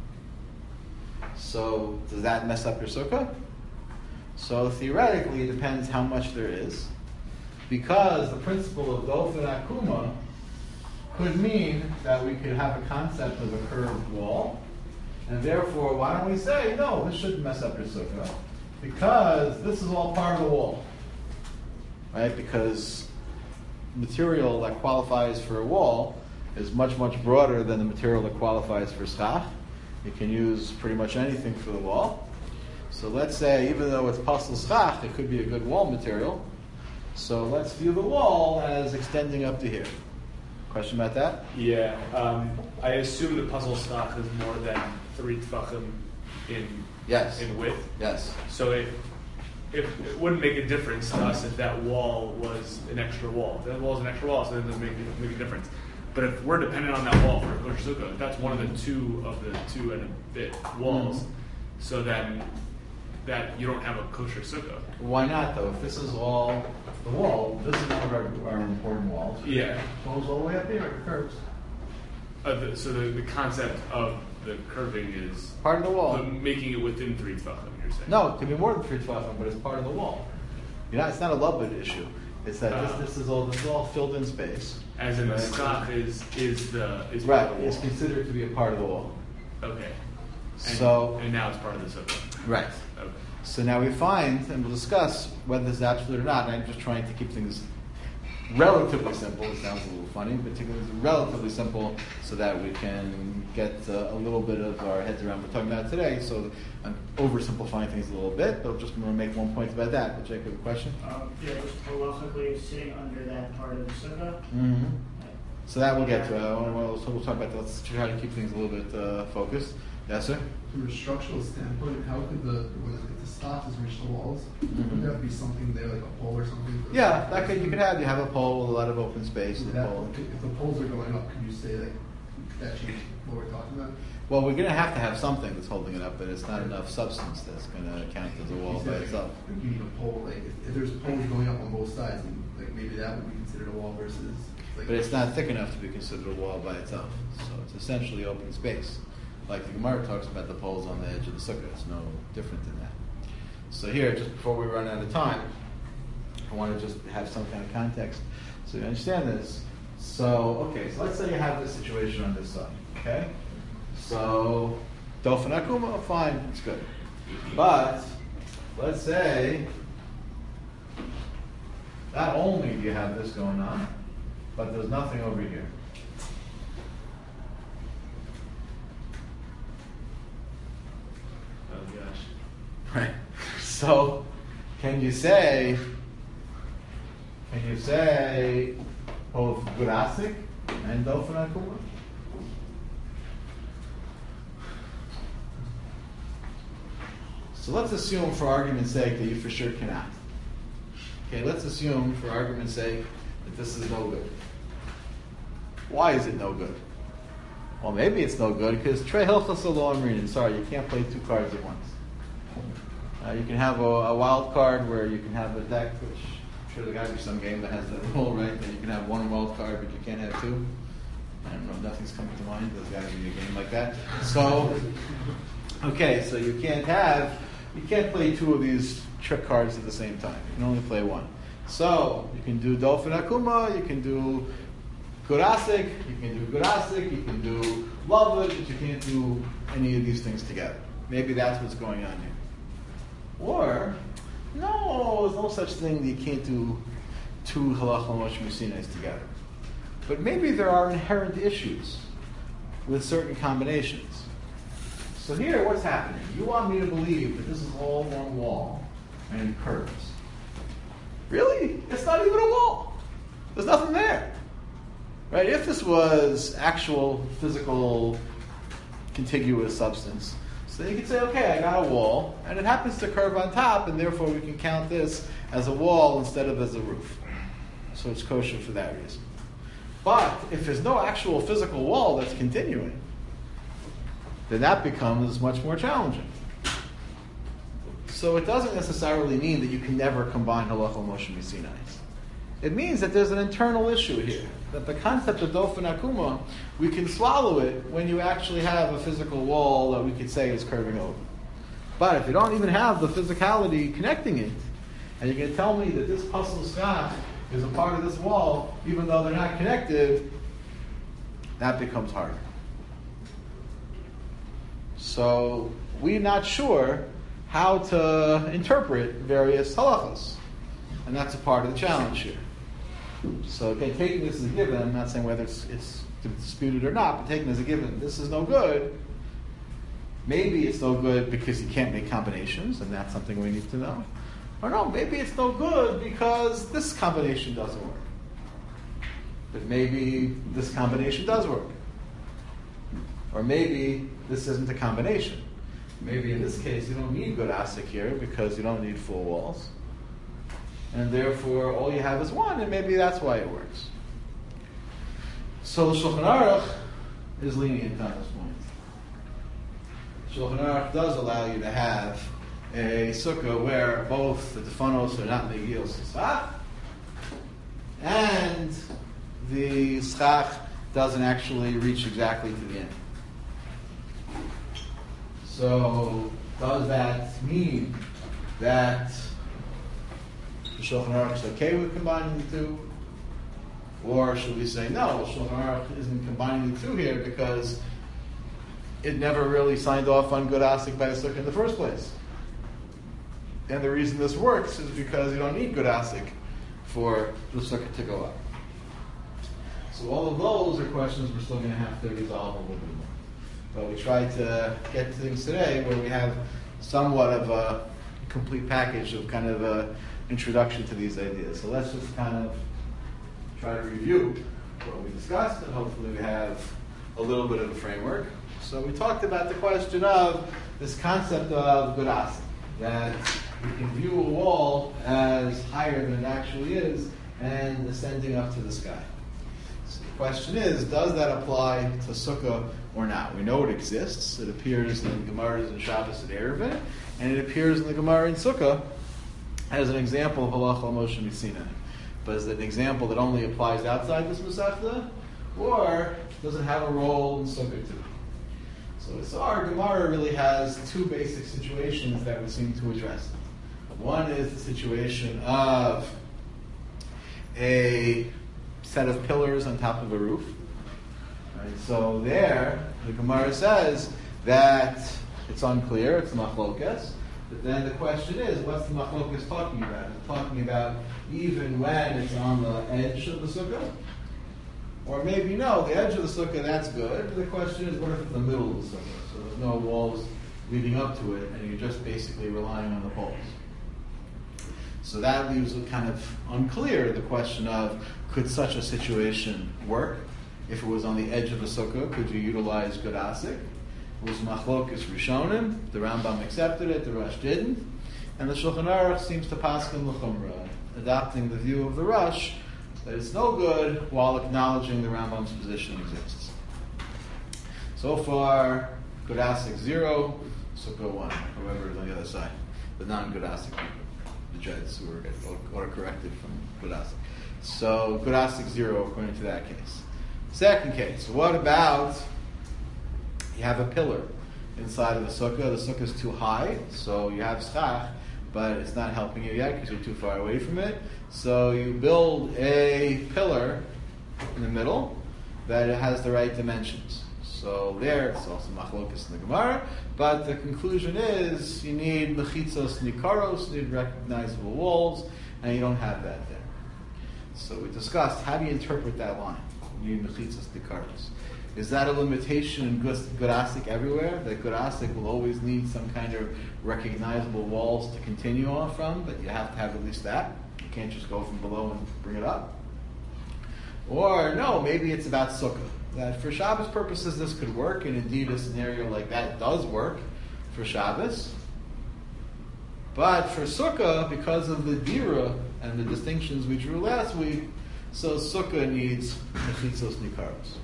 So does that mess up your sukkah? So theoretically, it depends how much there is, because the principle of dofen akuma could mean that we could have a concept of a curved wall, and therefore, why don't we say, no, this shouldn't mess up your sukkah, because this is all part of the wall, right? Because material that qualifies for a wall is much, much broader than the material that qualifies for schach. You can use pretty much anything for the wall. So let's say, even though it's pastel schach, it could be a good wall material. So let's view the wall as extending up to here. Question about that?
Yeah, um, I assume the puzzle stock is more than three tefachim in
Yes.
in width.
Yes.
So it, it it wouldn't make a difference to us if that wall was an extra wall. If that wall is an extra wall, so it doesn't make, make a difference. But if we're dependent on that wall for a kosher sukkah, that's one of the two of the two and a bit walls.
Mm-hmm.
So then that you don't have a kosher sukkah.
Why not, though? If this is all the wall, this is one of our, our important walls.
Yeah.
It goes all the way up here, it curves.
Uh, the, so the, the concept of the curving is
Part of the wall.
the making it within three tefachim, you're saying?
No, it could be more than three tefachim, but it's part of the wall. You know, it's not a loved issue. It's that
Uh,
this, this is all this is all filled in space.
As in the
Right.
stock is is the is
Right.
part of the
It's
wall.
considered to be a part of the wall.
Okay. And,
So
and now it's part of the sukkah.
right.
Okay.
So now we find, and we'll discuss whether this is absolute or not. And I'm just trying to keep things relatively simple. It sounds a little funny, but particularly relatively simple, so that we can get uh, a little bit of our heads around what we're talking about today. So I'm oversimplifying things a little bit, but just want to make one point about that. But Jacob, a question?
Um, yeah, just halachically sitting under that part of the sukkah.
Mm-hmm. So that we'll get to. Uh, we'll, so we'll talk about that. Let's try to keep things a little bit uh, focused. Yes, sir?
From a structural standpoint, how could the when the, if the stock has reached the walls,
Mhm.
would there be something there like a pole or something? for-
Yeah, that could, you could have you have a pole with a lot of open space.
Would
And
that-
pole.
if the poles are going up, could you say that that changes what we're talking about?
Well, we're going to have to have something that's holding it up, but it's not enough substance that's going to count as a wall
You
by
said, like,
itself.
like you need a pole, like if, if there's poles going up on both sides, and like maybe that would be considered a wall versus. Like,
But it's not thick enough to be considered a wall by itself. So it's essentially open space. Like the Gemara talks about the poles on the edge of the sukkah. It's no different than that. So here, just before we run out of time, I want to just have some kind of context so you understand this. So, okay, so let's say you have this situation on this side, okay? So, Dofen Akuma, fine, it's good. But, let's say, not only do you have this going on, but there's nothing over here.
Oh gosh.
Right. So, can you say, can you say both Gurasik and Dofen Akuma? So let's assume, for argument's sake, that you for sure cannot. Okay, let's assume, for argument's sake, that this is no good. Why is it no good? Well, maybe it's no good because Trey Hilchas Aloim. Sorry, you can't play two cards at once. Uh, you can have a, a wild card where you can have a deck, which I'm sure there got to be some game that has that rule, right? That you can have one wild card, but you can't have two. I don't know, nothing's coming to mind. There's got to be a game like that. So, okay, so you can't have, you can't play two of these trick cards at the same time. You can only play one. So, you can do Dofen Akuma, you can do Gurasik, you can do Gurasik, you can do Lovely, but you can't do any of these things together. Maybe that's what's going on here. Or, no, there's no such thing that you can't do two Halach Lamosh Musinas together. But maybe there are inherent issues with certain combinations. So here, what's happening? You want me to believe that this is all one wall and it curves. Really? It's not even a wall. There's nothing there. Right? If this was actual physical contiguous substance, So you can say, okay, I got a wall, and it happens to curve on top, and therefore we can count this as a wall instead of as a roof. So it's kosher for that reason. But if there's no actual physical wall that's continuing, then that becomes much more challenging. So it doesn't necessarily mean that you can never combine halacha Moshe Sinai. It means that there's an internal issue here. That the concept of dofen akuma, we can swallow it when you actually have a physical wall that we could say is curving over. But if you don't even have the physicality connecting it, and you're going to tell me that this puzzle schach is a part of this wall, even though they're not connected, that becomes harder. So we're not sure how to interpret various halachas. And that's a part of the challenge here. So again, taking this as a given, I'm not saying whether it's, it's disputed or not, but taking it as a given, this is no good. Maybe it's no good because you can't make combinations, and that's something we need to know. Or no, maybe it's no good because this combination doesn't work. But maybe this combination does work. Or maybe this isn't a combination. Maybe in this case you don't need good asik here because you don't need full walls. And therefore all you have is one, and maybe that's why it works. So the Shulchan Aruch is lenient on this point. Shulchan Aruch does allow you to have a sukkah where both the tefanos are not megil schach, and the schach doesn't actually reach exactly to the end. So does that mean that the Shulchan Aruch is okay with combining the two? Or should we say, no, Shulchan Aruch isn't combining the two here because it never really signed off on good asik by the sukkah in the first place? And the reason this works is because you don't need good asik for the sukkah to go up. So all of those are questions we're still going to have to resolve a little bit more. But we tried to get to things today where we have somewhat of a complete package of kind of a introduction to these ideas. So let's just kind of try to review what we discussed, and hopefully we have a little bit of a framework. So we talked about the question of this concept of good asik, that you can view a wall as higher than it actually is and ascending up to the sky. So the question is, does that apply to sukkah or not? We know it exists. It appears in the Gemaras and Shabbos and Eruvin, and it appears in the Gemara in Sukkah as an example of halacha Moshe Sinai. But is it an example that only applies outside this Masechta, or does it have a role in Sukkah too? So, so our Gemara really has two basic situations that we seem to address. One is the situation of a set of pillars on top of a roof. Right, so there, the Gemara says that it's unclear, it's machlokas. But then the question is, what's the machlokas talking about? It's talking about even when it's on the edge of the sukkah? Or maybe no, the edge of the sukkah, that's good. The question is, what if it's the middle of the sukkah? So there's no walls leading up to it, and you're just basically relying on the poles. So that leaves it kind of unclear, the question of, could such a situation work? If it was on the edge of a sukkah, could you utilize good asik? It was machlokas rishonim. The Rambam accepted it, the Rosh didn't. And the Shulchan Aruch seems to paskin l'chumra, adopting the view of the Rosh that it's no good while acknowledging the Rambam's position exists. So far, good asik zero, sukkah one, whoever is on the other side, the non-good asik people, the judges who were auto-corrected from good asik. So good asik zero according to that case. Second case, what about you have a pillar inside of the sukkah. The sukkah is too high, so you have schach, but it's not helping you yet because you're too far away from it. So you build a pillar in the middle that it has the right dimensions. So there, it's also machlokas in the Gemara, but the conclusion is you need mechitzos nikaros, you need recognizable walls, and you don't have that there. So we discussed, how do you interpret that line? You need mechitzos nikaros. Is that a limitation in good, good asik everywhere? That good asik will always need some kind of recognizable walls to continue on from, but you have to have at least that. You can't just go from below and bring it up. Or no, maybe it's about sukkah. That for Shabbos purposes this could work, and indeed a scenario like that does work for Shabbos. But for Sukkah, because of the dira and the distinctions we drew last week, so Sukkah needs mechitzos nikaros.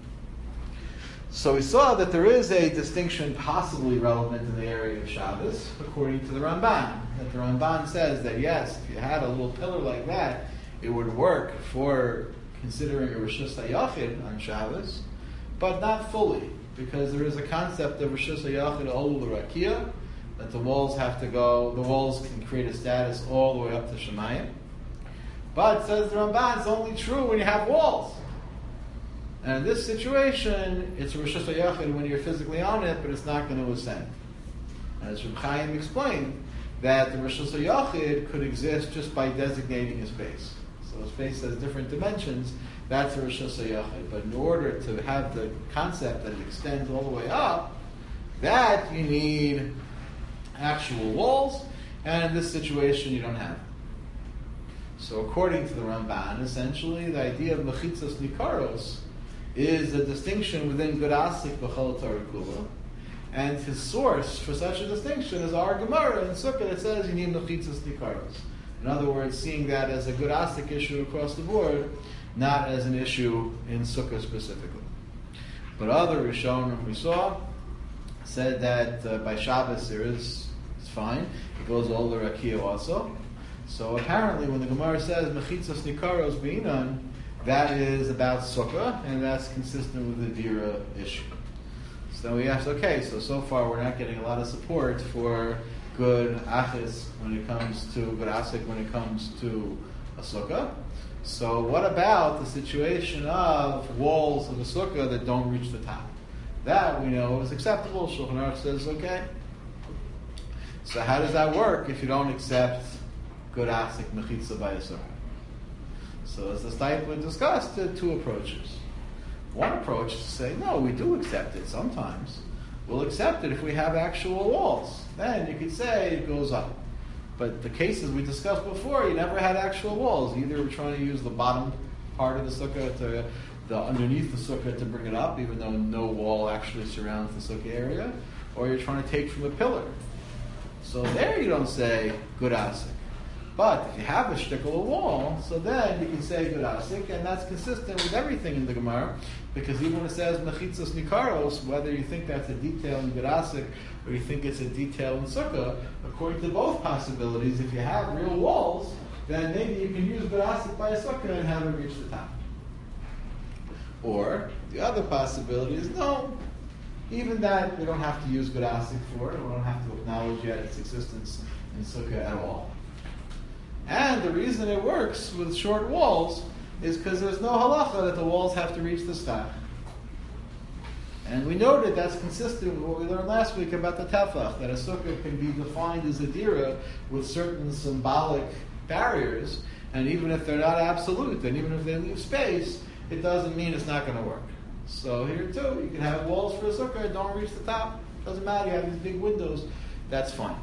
So we saw that there is a distinction possibly relevant in the area of Shabbos, according to the Ramban. That the Ramban says that yes, if you had a little pillar like that, it would work for considering a Rishus HaYachid on Shabbos, but not fully, because there is a concept of Rishus HaYachid Olu L'Rakia, that the walls have to go, the walls can create a status all the way up to Shemayim. But, says the Ramban, it's only true when you have walls. And in this situation, it's a Rishus HaYachid when you're physically on it, but it's not going to ascend. And as Reb Chaim explained, that the Rishus HaYachid could exist just by designating a space. So a space has different dimensions, that's a Rishus HaYachid. But in order to have the concept that it extends all the way up, that you need actual walls, and in this situation you don't have it. So according to the Ramban, essentially the idea of mechitzos nikaros is a distinction within Gurasik b'chol Torah Kula, and his source for such a distinction is our Gemara in Sukkah that says you need mechitzos nikaros. In other words, seeing that as a Gurasik issue across the board, not as an issue in Sukkah specifically. But other Rishonim we saw said that uh, by Shabbos there is, it's fine, it goes all the Rakia also. So apparently when the Gemara says mechitzos nikaros b'inan, that is about Sukkah, and that's consistent with the Dira issue. So then we asked, okay, so so far we're not getting a lot of support for good achis when it comes to good asik when it comes to a Sukkah. So what about the situation of walls of a Sukkah that don't reach the top? That we know is acceptable. Shulchan Aruch says, okay. So how does that work if you don't accept good asik mechitza by a Sukkah? So as the Steipler discussed, there are two approaches. One approach is to say, no, we do accept it sometimes. We'll accept it if we have actual walls. Then you could say it goes up. But the cases we discussed before, you never had actual walls. Either we're trying to use the bottom part of the sukkah to the underneath the sukkah to bring it up, even though no wall actually surrounds the sukkah area, or you're trying to take from a pillar. So there you don't say good asik. But if you have a shtickle of wall, so then you can say good asik, and that's consistent with everything in the Gemara, because even when it says mechitzos nikaros, whether you think that's a detail in good asik or you think it's a detail in sukkah, according to both possibilities, if you have real walls, then maybe you can use good asik by a sukkah and have it reach the top. Or the other possibility is no, even that we don't have to use good asik for it, we don't have to acknowledge yet its existence in sukkah at all. And the reason it works with short walls is because there's no halacha that the walls have to reach the sky. And we noted that's consistent with what we learned last week about the tefach, that a sukkah can be defined as a dira with certain symbolic barriers, and even if they're not absolute, and even if they leave space, it doesn't mean it's not going to work. So here too, you can have walls for a sukkah that don't reach the top. Doesn't matter, you have these big windows, that's fine.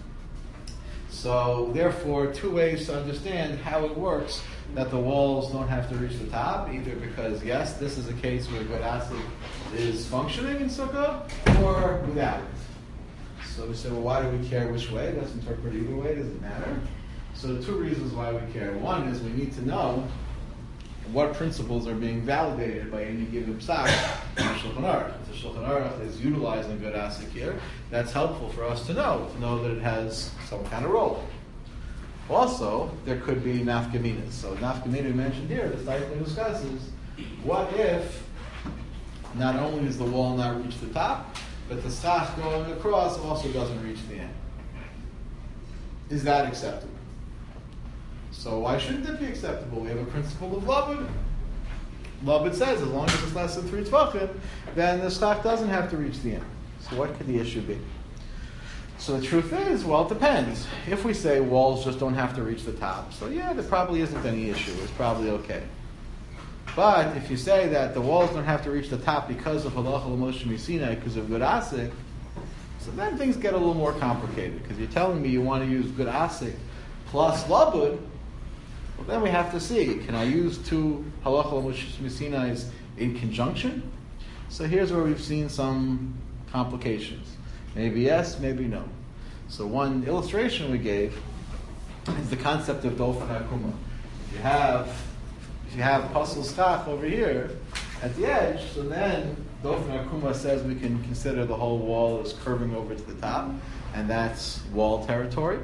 So, therefore, two ways to understand how it works that the walls don't have to reach the top, either because, yes, this is a case where good asik is functioning in sukkah, or without it. So we say, well, why do we care which way? Let's interpret either way. Does it matter? So the two reasons why we care. One is we need to know what principles are being validated by any given psak in the Shulchan Aruch. If the Shulchan Aruch is utilizing good asik here, that's helpful for us to know, to know that it has some kind of role. Also, there could be nafkaminas. So nafkamina we mentioned here, the Steipler discusses, what if not only does the wall not reach the top, but the schach going across also doesn't reach the end? Is that acceptable? So why shouldn't it be acceptable? We have a principle of Labud. Labud says as long as it's less than three tvachim, then the schach doesn't have to reach the end. So what could the issue be? So the truth is, well, it depends. If we say walls just don't have to reach the top, so yeah, there probably isn't any issue. It's probably okay. But if you say that the walls don't have to reach the top because of halacha l'moshe misinai, because of good asik, so then things get a little more complicated. Because you're telling me you want to use good asik plus labud, well, then we have to see, can I use two halacha l'moshe misinais in conjunction? So here's where we've seen some complications. Maybe yes, maybe no. So one illustration we gave is the concept of dofen akuma. If you have if you have pasul schach over here at the edge, so then dofen akuma says we can consider the whole wall as curving over to the top, and that's wall territory.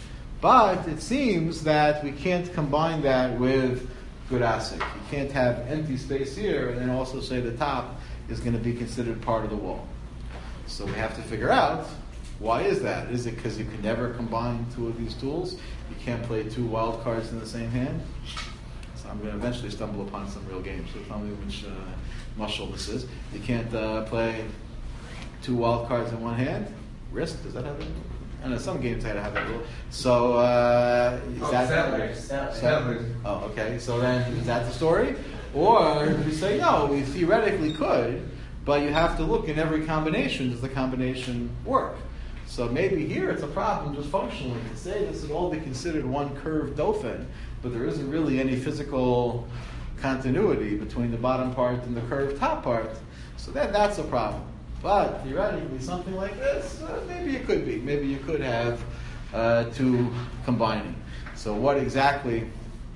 But it seems that we can't combine that with good asik. You can't have empty space here and then also say the top is going to be considered part of the wall. So we have to figure out, why is that? Is it because you can never combine two of these tools? You can't play two wild cards in the same hand? So I'm going to eventually stumble upon some real games, so tell me which uh, muscle this is. You can't uh, play two wild cards in one hand? Risk, does that have it? I know some games had to have that rule. So uh, is
Oh,
that
Settlers.
Settlers.
Settlers.
Oh, okay. So then is that the story? Or we say no, we theoretically could, but you have to look in every combination. Does the combination work? So maybe here it's a problem just functionally to say this would all be considered one curved dofen, but there isn't really any physical continuity between the bottom part and the curved top part. So then that's a problem. But theoretically, something like this, uh, maybe it could be. Maybe you could have uh, two combining. So what exactly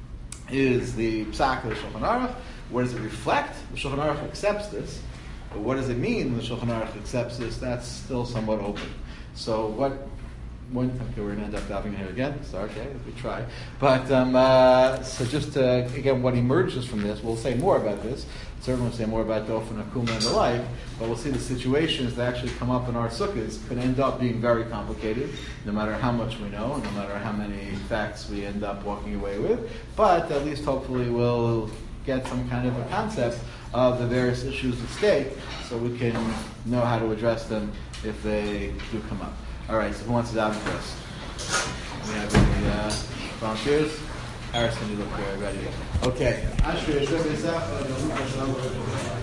is the psak of the Shulchan Aruch? What does it reflect? The Shulchan Aruch accepts this. But what does it mean when the Shulchan Aruch accepts this? That's still somewhat open. So what... One, okay, we're going to end up diving here again. So okay, we try. But um, uh, so just to, again, what emerges from this, we'll say more about this. Certainly we'll say more about dofen akuma and the like. But we'll see the situations that actually come up in our sukkahs could end up being very complicated, no matter how much we know, no matter how many facts we end up walking away with. But at least hopefully we'll get some kind of a concept of the various issues at stake, so we can know how to address them if they do come up. All right, so who wants to dive into this? We have any uh, volunteers? Harrison, you look very ready. Okay.